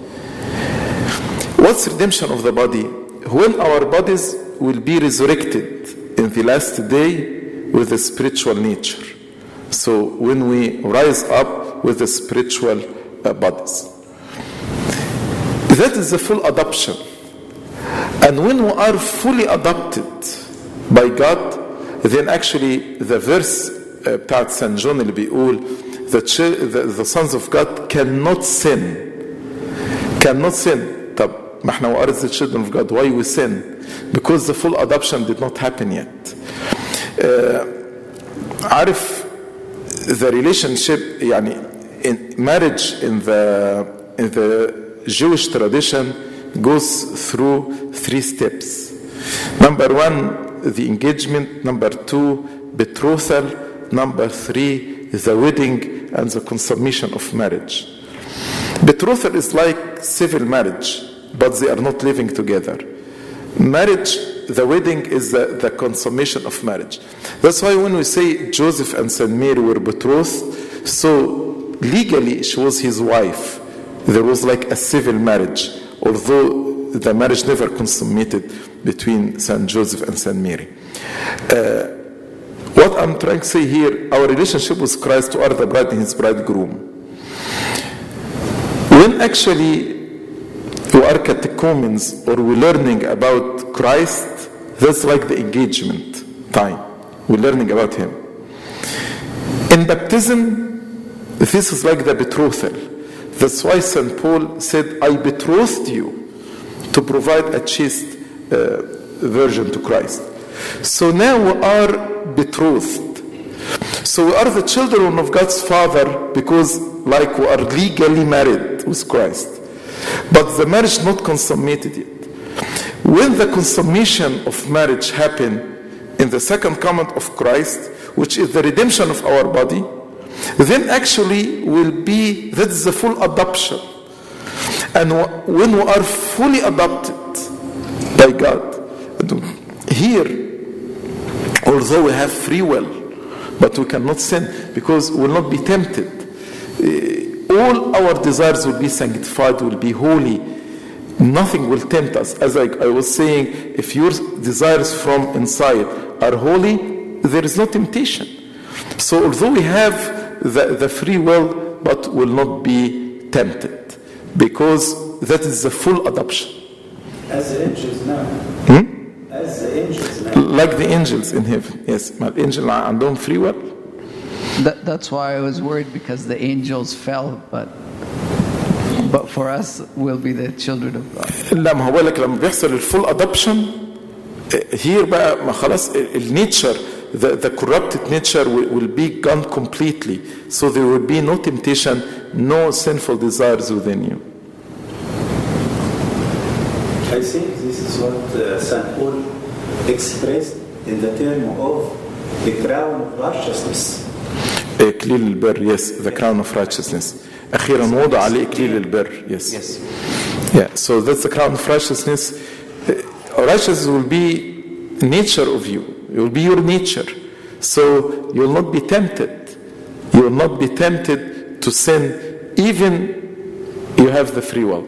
What's redemption of the body? When our bodies will be resurrected in the last day with a spiritual nature. So when we rise up with the spiritual uh, bodies. That is the full adoption. And when we are fully adopted by God, then actually the verse بتاعت Saint John اللي بيقول the, the, the sons of God cannot sin. Cannot sin. طب ما احنا we are the children of God. Why we sin? Because the full adoption did not happen yet. Uh, عارف the relationship يعني in marriage in the in the Jewish tradition goes through three steps. Number one, the engagement. Number two, betrothal. Number three, the wedding and the consummation of marriage. Betrothal is like civil marriage, but they are not living together. Marriage, the wedding is the, the consummation of marriage. That's why when we say Joseph and Saint Mary were betrothed, so legally she was his wife. There was like a civil marriage, although the marriage never consummated between Saint Joseph and Saint Mary. Uh, what I'm trying to say here, our relationship with Christ, we are the bride and his bridegroom. When actually we are catechumens or we're learning about Christ, that's like the engagement time. We're learning about him. In baptism, this is like the betrothal. That's why Saint Paul said, I betrothed you to provide a chaste uh, virgin to Christ. So now we are betrothed. So we are the children of God's Father because like we are legally married with Christ. But the marriage not consummated yet. when the consummation of marriage happen in the second coming of Christ, which is the redemption of our body, then actually will be, that is the full adoption. And when we are fully adopted by God, here, although we have free will, but we cannot sin because we will not be tempted. All our desires will be sanctified, will be holy. Nothing will tempt us. As I, I was saying, if your desires from inside are holy, there is no temptation. So although we have the, the free will, but will not be tempted, because that is the full adoption. As the angels now. Hmm? As the angels now. Like the angels in heaven. Yes. But angels عندهم free will. That, that's why I was worried, because the angels fell, but but for us we'll be the children of God. لا ما هو لك لما بيحصل الفول adoption here بقى ما خلاص النيتشر the, the corrupted nature will, will be gone completely, so there will be no temptation, no sinful desires within you. I think this is what uh, Saint Paul expressed in the term of the crown of righteousness. إكليل البر, yes, the crown of righteousness. أخيرا وضع عليه إكليل البر, yes. Yes. Yeah, so that's the crown of righteousness. Righteousness will be nature of you. It will be your nature. So you will not be tempted. You will not be tempted to sin, even you have the free will.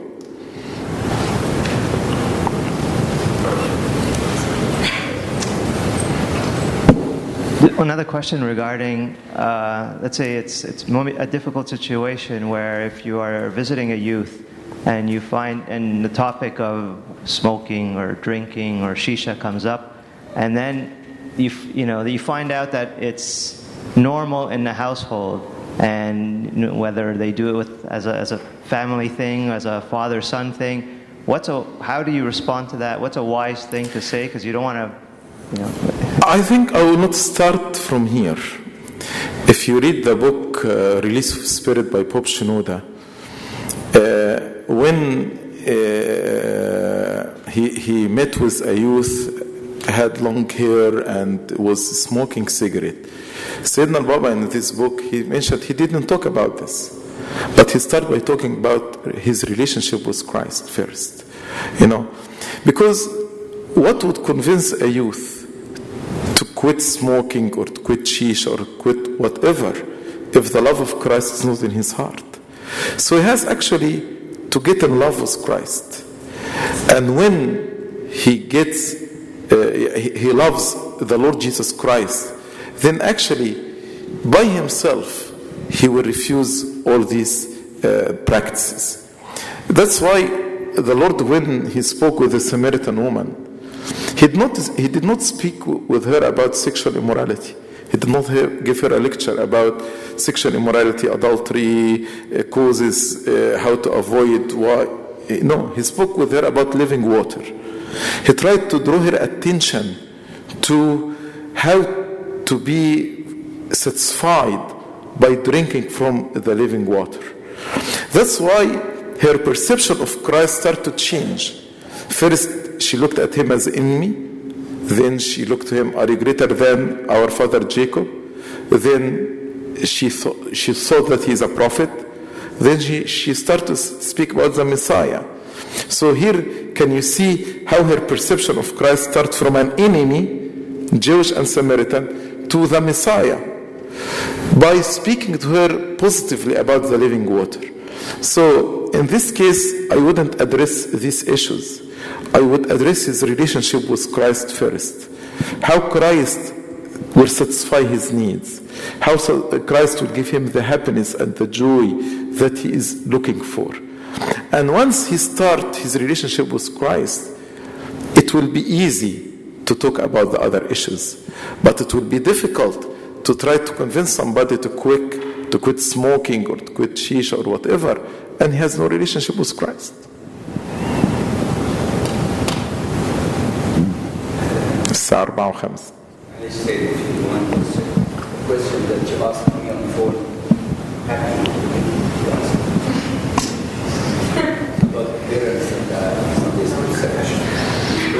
Another question regarding, uh, let's say it's it's a difficult situation where if you are visiting a youth and you find, and the topic of smoking or drinking or shisha comes up, and then you you know you find out that it's normal in the household, and you know, whether they do it with as a as a family thing, as a father-son thing, what's a how do you respond to that? What's a wise thing to say? Because you don't want to, you know. I think I will not start from here. If you read the book uh, Release of Spirit by Pope Shenouda, uh, when uh, he, he met with a youth, had long hair and was smoking cigarette, Sayyidina al-Baba in this book, he mentioned he didn't talk about this, but he started by talking about his relationship with Christ first. You know, because what would convince a youth to quit smoking or to quit shisha or quit whatever if the love of Christ is not in his heart? So he has actually to get in love with Christ. And when he gets, uh, he, he loves the Lord Jesus Christ, then actually by himself he will refuse all these uh, practices. That's why the Lord, when he spoke with the Samaritan woman, He did not, he did not speak with her about sexual immorality. He did not have, give her a lecture about sexual immorality, adultery, uh, causes, uh, how to avoid. Why. No, he spoke with her about living water. He tried to draw her attention to how to be satisfied by drinking from the living water. That's why her perception of Christ started to change. First, she looked at him as an enemy. Then she looked to him, are you greater than our father Jacob? Then she thought, she thought that he is a prophet. Then she, she started to speak about the Messiah. So here can you see how her perception of Christ starts from an enemy, Jewish and Samaritan, to the Messiah, by speaking to her positively about the living water. So in this case, I wouldn't address these issues. I would address his relationship with Christ first. How Christ will satisfy his needs. How Christ will give him the happiness and the joy that he is looking for. And once he starts his relationship with Christ, it will be easy to talk about the other issues. But it will be difficult to try to convince somebody to quit, to quit smoking or to quit shisha or whatever, and he has no relationship with Christ. الساعة أربعة وخمس. I said if you want to the question that you asked me on the phone, happy to answer. About parents and uh, Sunday school section.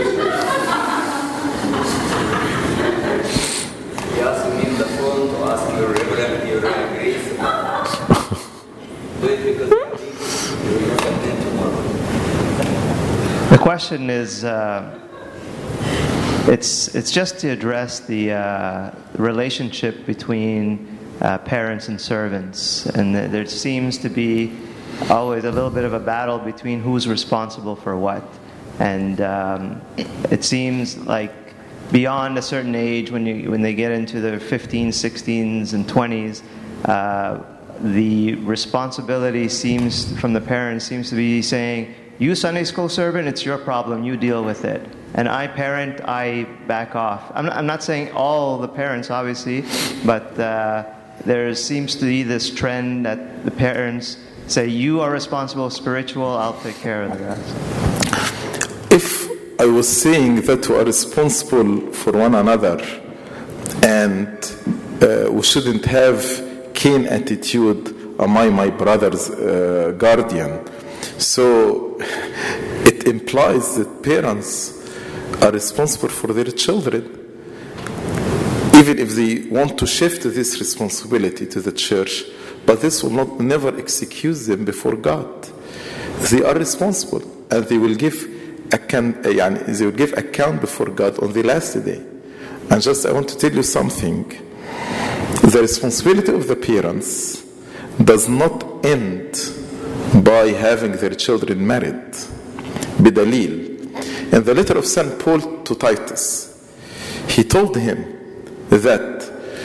The question is, uh, it's it's just to address the uh, relationship between uh, parents and servants, and there seems to be always a little bit of a battle between who's responsible for what, and um, it seems like beyond a certain age, when you when they get into their fifteens, sixteens, and twenties, uh, the responsibility seems from the parents seems to be saying, you Sunday school servant, it's your problem, you deal with it. And I parent, I back off. I'm not, I'm not saying all the parents, obviously, but uh, there seems to be this trend that the parents say, you are responsible, spiritual, I'll take care of the rest. If I was saying that we are responsible for one another and uh, we shouldn't have Cain attitude, am I my brother's uh, guardian? So it implies that parents are responsible for their children, even if they want to shift this responsibility to the church, but this will not never excuse them before God. They are responsible, and they will give account, they will give account before God on the last day. And just I want to tell you something. The responsibility of the parents does not end by having their children married. Bidalil. In the letter of Saint Paul to Titus, he told him that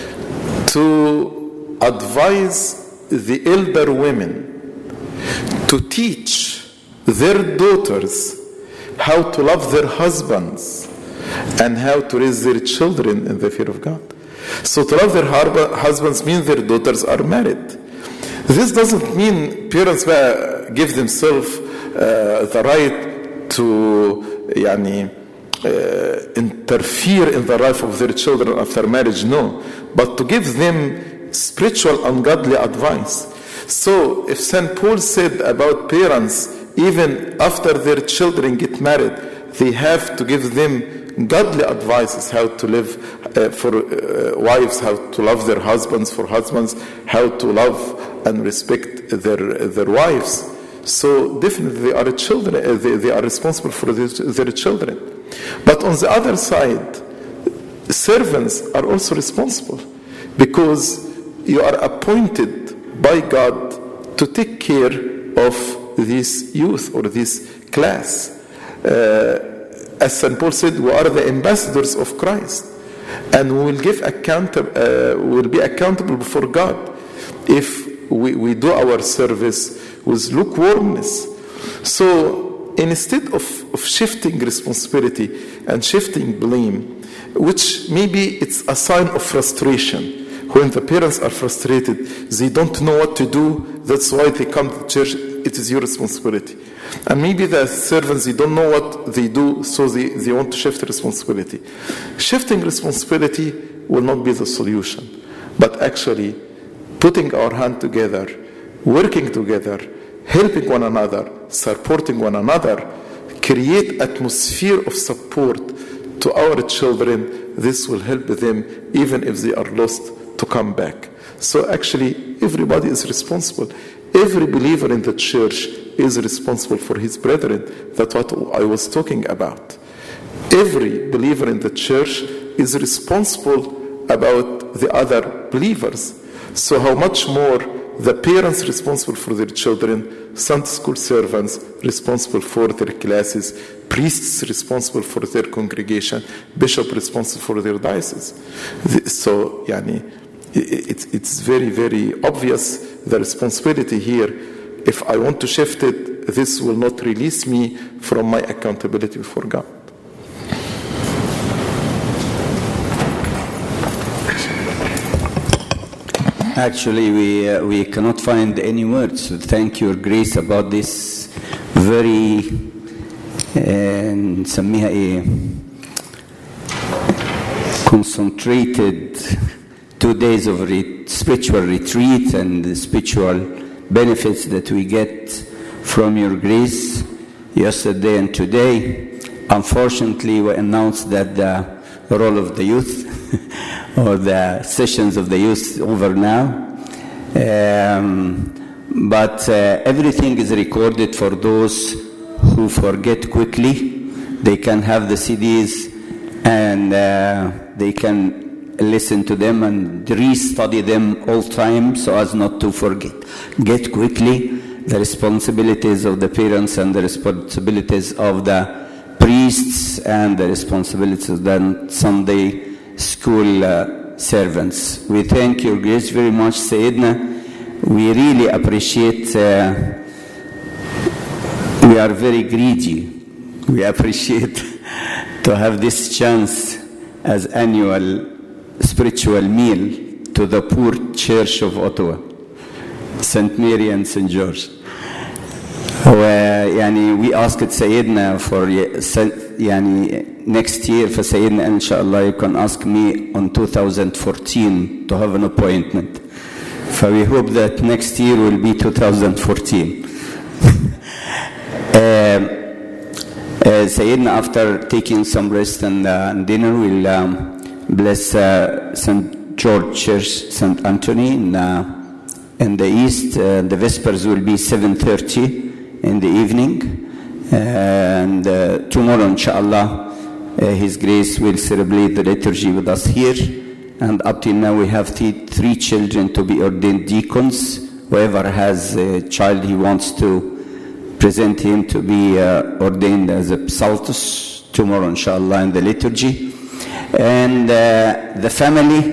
to advise the elder women to teach their daughters how to love their husbands and how to raise their children in the fear of God. So to love their husbands means their daughters are married. This doesn't mean parents give themselves uh, the right to yani, uh, interfere in the life of their children after marriage, no. But to give them spiritual and godly advice. So if Saint Paul said about parents, even after their children get married, they have to give them godly advices, how to live uh, for uh, wives, how to love their husbands, for husbands, how to love and respect their their wives. So definitely they are children, uh, they, they are responsible for their, their children. But on the other side, servants are also responsible, because you are appointed by God to take care of this youth or this class. Uh, as Saint Paul said, we are the ambassadors of Christ, and we will give account, uh, we will be accountable before God if we, we do our service with lukewarmness. So instead of, of shifting responsibility and shifting blame, which maybe it's a sign of frustration. When the parents are frustrated, they don't know what to do, that's why they come to church. It is your responsibility. And maybe the servants, they don't know what they do, so they, they want to shift responsibility. Shifting responsibility will not be the solution, but actually putting our hand together, working together, helping one another, supporting one another, create atmosphere of support to our children. This will help them even if they are lost to come back. So actually everybody is responsible. Every believer in the church is responsible for his brethren. That's what I was talking about. Every believer in the church is responsible about the other believers. So how much more the parents responsible for their children, Sunday school servants responsible for their classes, priests responsible for their congregation, bishop responsible for their diocese. So, yani, it's, it's very, very obvious the responsibility here. If I want to shift it, this will not release me from my accountability before God. Actually, we uh, we cannot find any words to thank your grace about this very uh, نسميها ايه concentrated two days of re- spiritual retreat and the spiritual benefits that we get from your grace yesterday and today. Unfortunately, we announced that the role of the youth or the sessions of the youth over now. Um, but uh, everything is recorded for those who forget quickly, they can have the C Ds and uh, they can listen to them and re-study them all time so as not to forget. Get quickly the responsibilities of the parents and the responsibilities of the priests and the responsibilities of the Sunday school uh, servants. We thank your grace very much, Sayyidina. We really appreciate, uh, we are very greedy. We appreciate to have this chance as annual spiritual meal to the poor church of Ottawa, Saint Mary and Saint George. ويعني we asked سيدنا for يعني next year فسيدنا إن شاء الله you can ask me on two thousand fourteen to have an appointment. So we hope that next year will be two thousand fourteen. uh, Uh, Sayyidina, after taking some rest and, uh, and dinner, we'll um, bless uh, Saint George Church, Saint Anthony in, uh, in the east. Uh, the Vespers will be seven thirty in the evening. Uh, and uh, tomorrow, inshallah, uh, His Grace will celebrate the liturgy with us here. And up till now, we have th- three children to be ordained deacons. Whoever has a child he wants to present him to be uh, ordained as a psaltus tomorrow, inshallah, in the liturgy. And uh, the family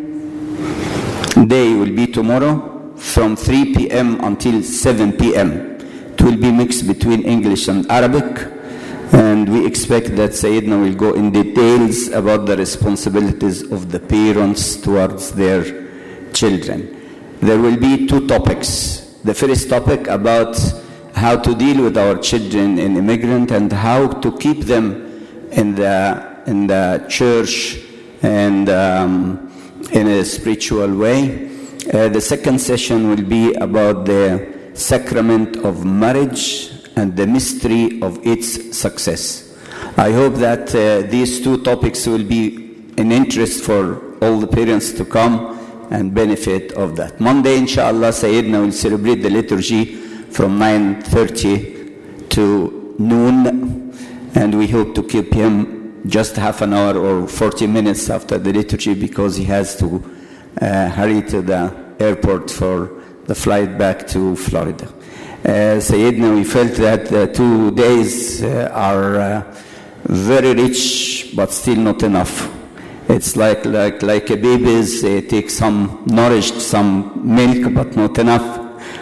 day will be tomorrow from three p.m. until seven p.m. It will be mixed between English and Arabic. And we expect that Sayyidina will go in details about the responsibilities of the parents towards their children. There will be two topics. The first topic about how to deal with our children in immigrant and how to keep them in the in the church and um, in a spiritual way. Uh, the second session will be about the sacrament of marriage and the mystery of its success. I hope that uh, these two topics will be an interest for all the parents to come and benefit of that. Monday, inshallah, Sayyidina will celebrate the liturgy from nine thirty to noon, and we hope to keep him just half an hour or forty minutes after the liturgy because he has to uh, hurry to the airport for the flight back to Florida. Uh, Sayyidina, we felt that the two days uh, are uh, very rich but still not enough. It's like like like a baby's, they take some nourished, some milk, but not enough.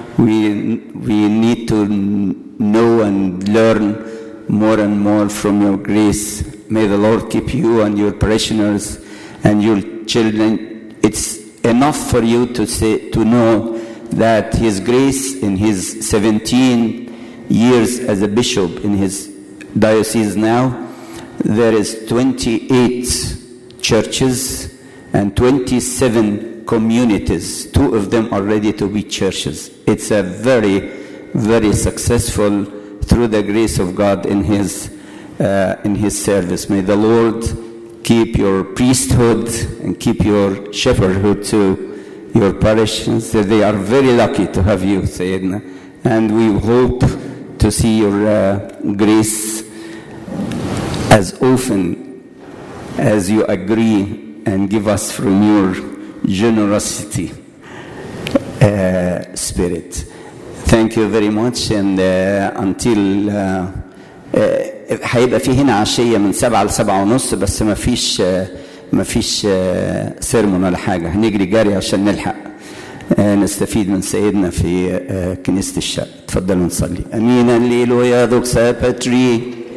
We we need to know and learn more and more from your grace. May the Lord keep you and your parishioners and your children. It's enough for you to say to know that His grace in His seventeen years as a bishop in His diocese now, there is twenty-eight churches and twenty-seven communities. Two of them are ready to be churches. It's a very, very successful through the grace of God in His uh, in His service. May the Lord keep your priesthood and keep your shepherdhood to your parishes. They are very lucky to have you, Sayyidina, and we hope to see your uh, grace as often as you agree and give us from your generosity uh, spirit. Thank you very much, and uh, until uh, هيبقى في هنا عشية من سبعة لسبعة ونص، بس ما فيش ما فيش سيرمون ولا حاجة. هنجري جاري عشان نلحق نستفيد من سيدنا في كنيسة الشرق. تفضلوا نصلي. أمين الليل ويا دوكسا باتري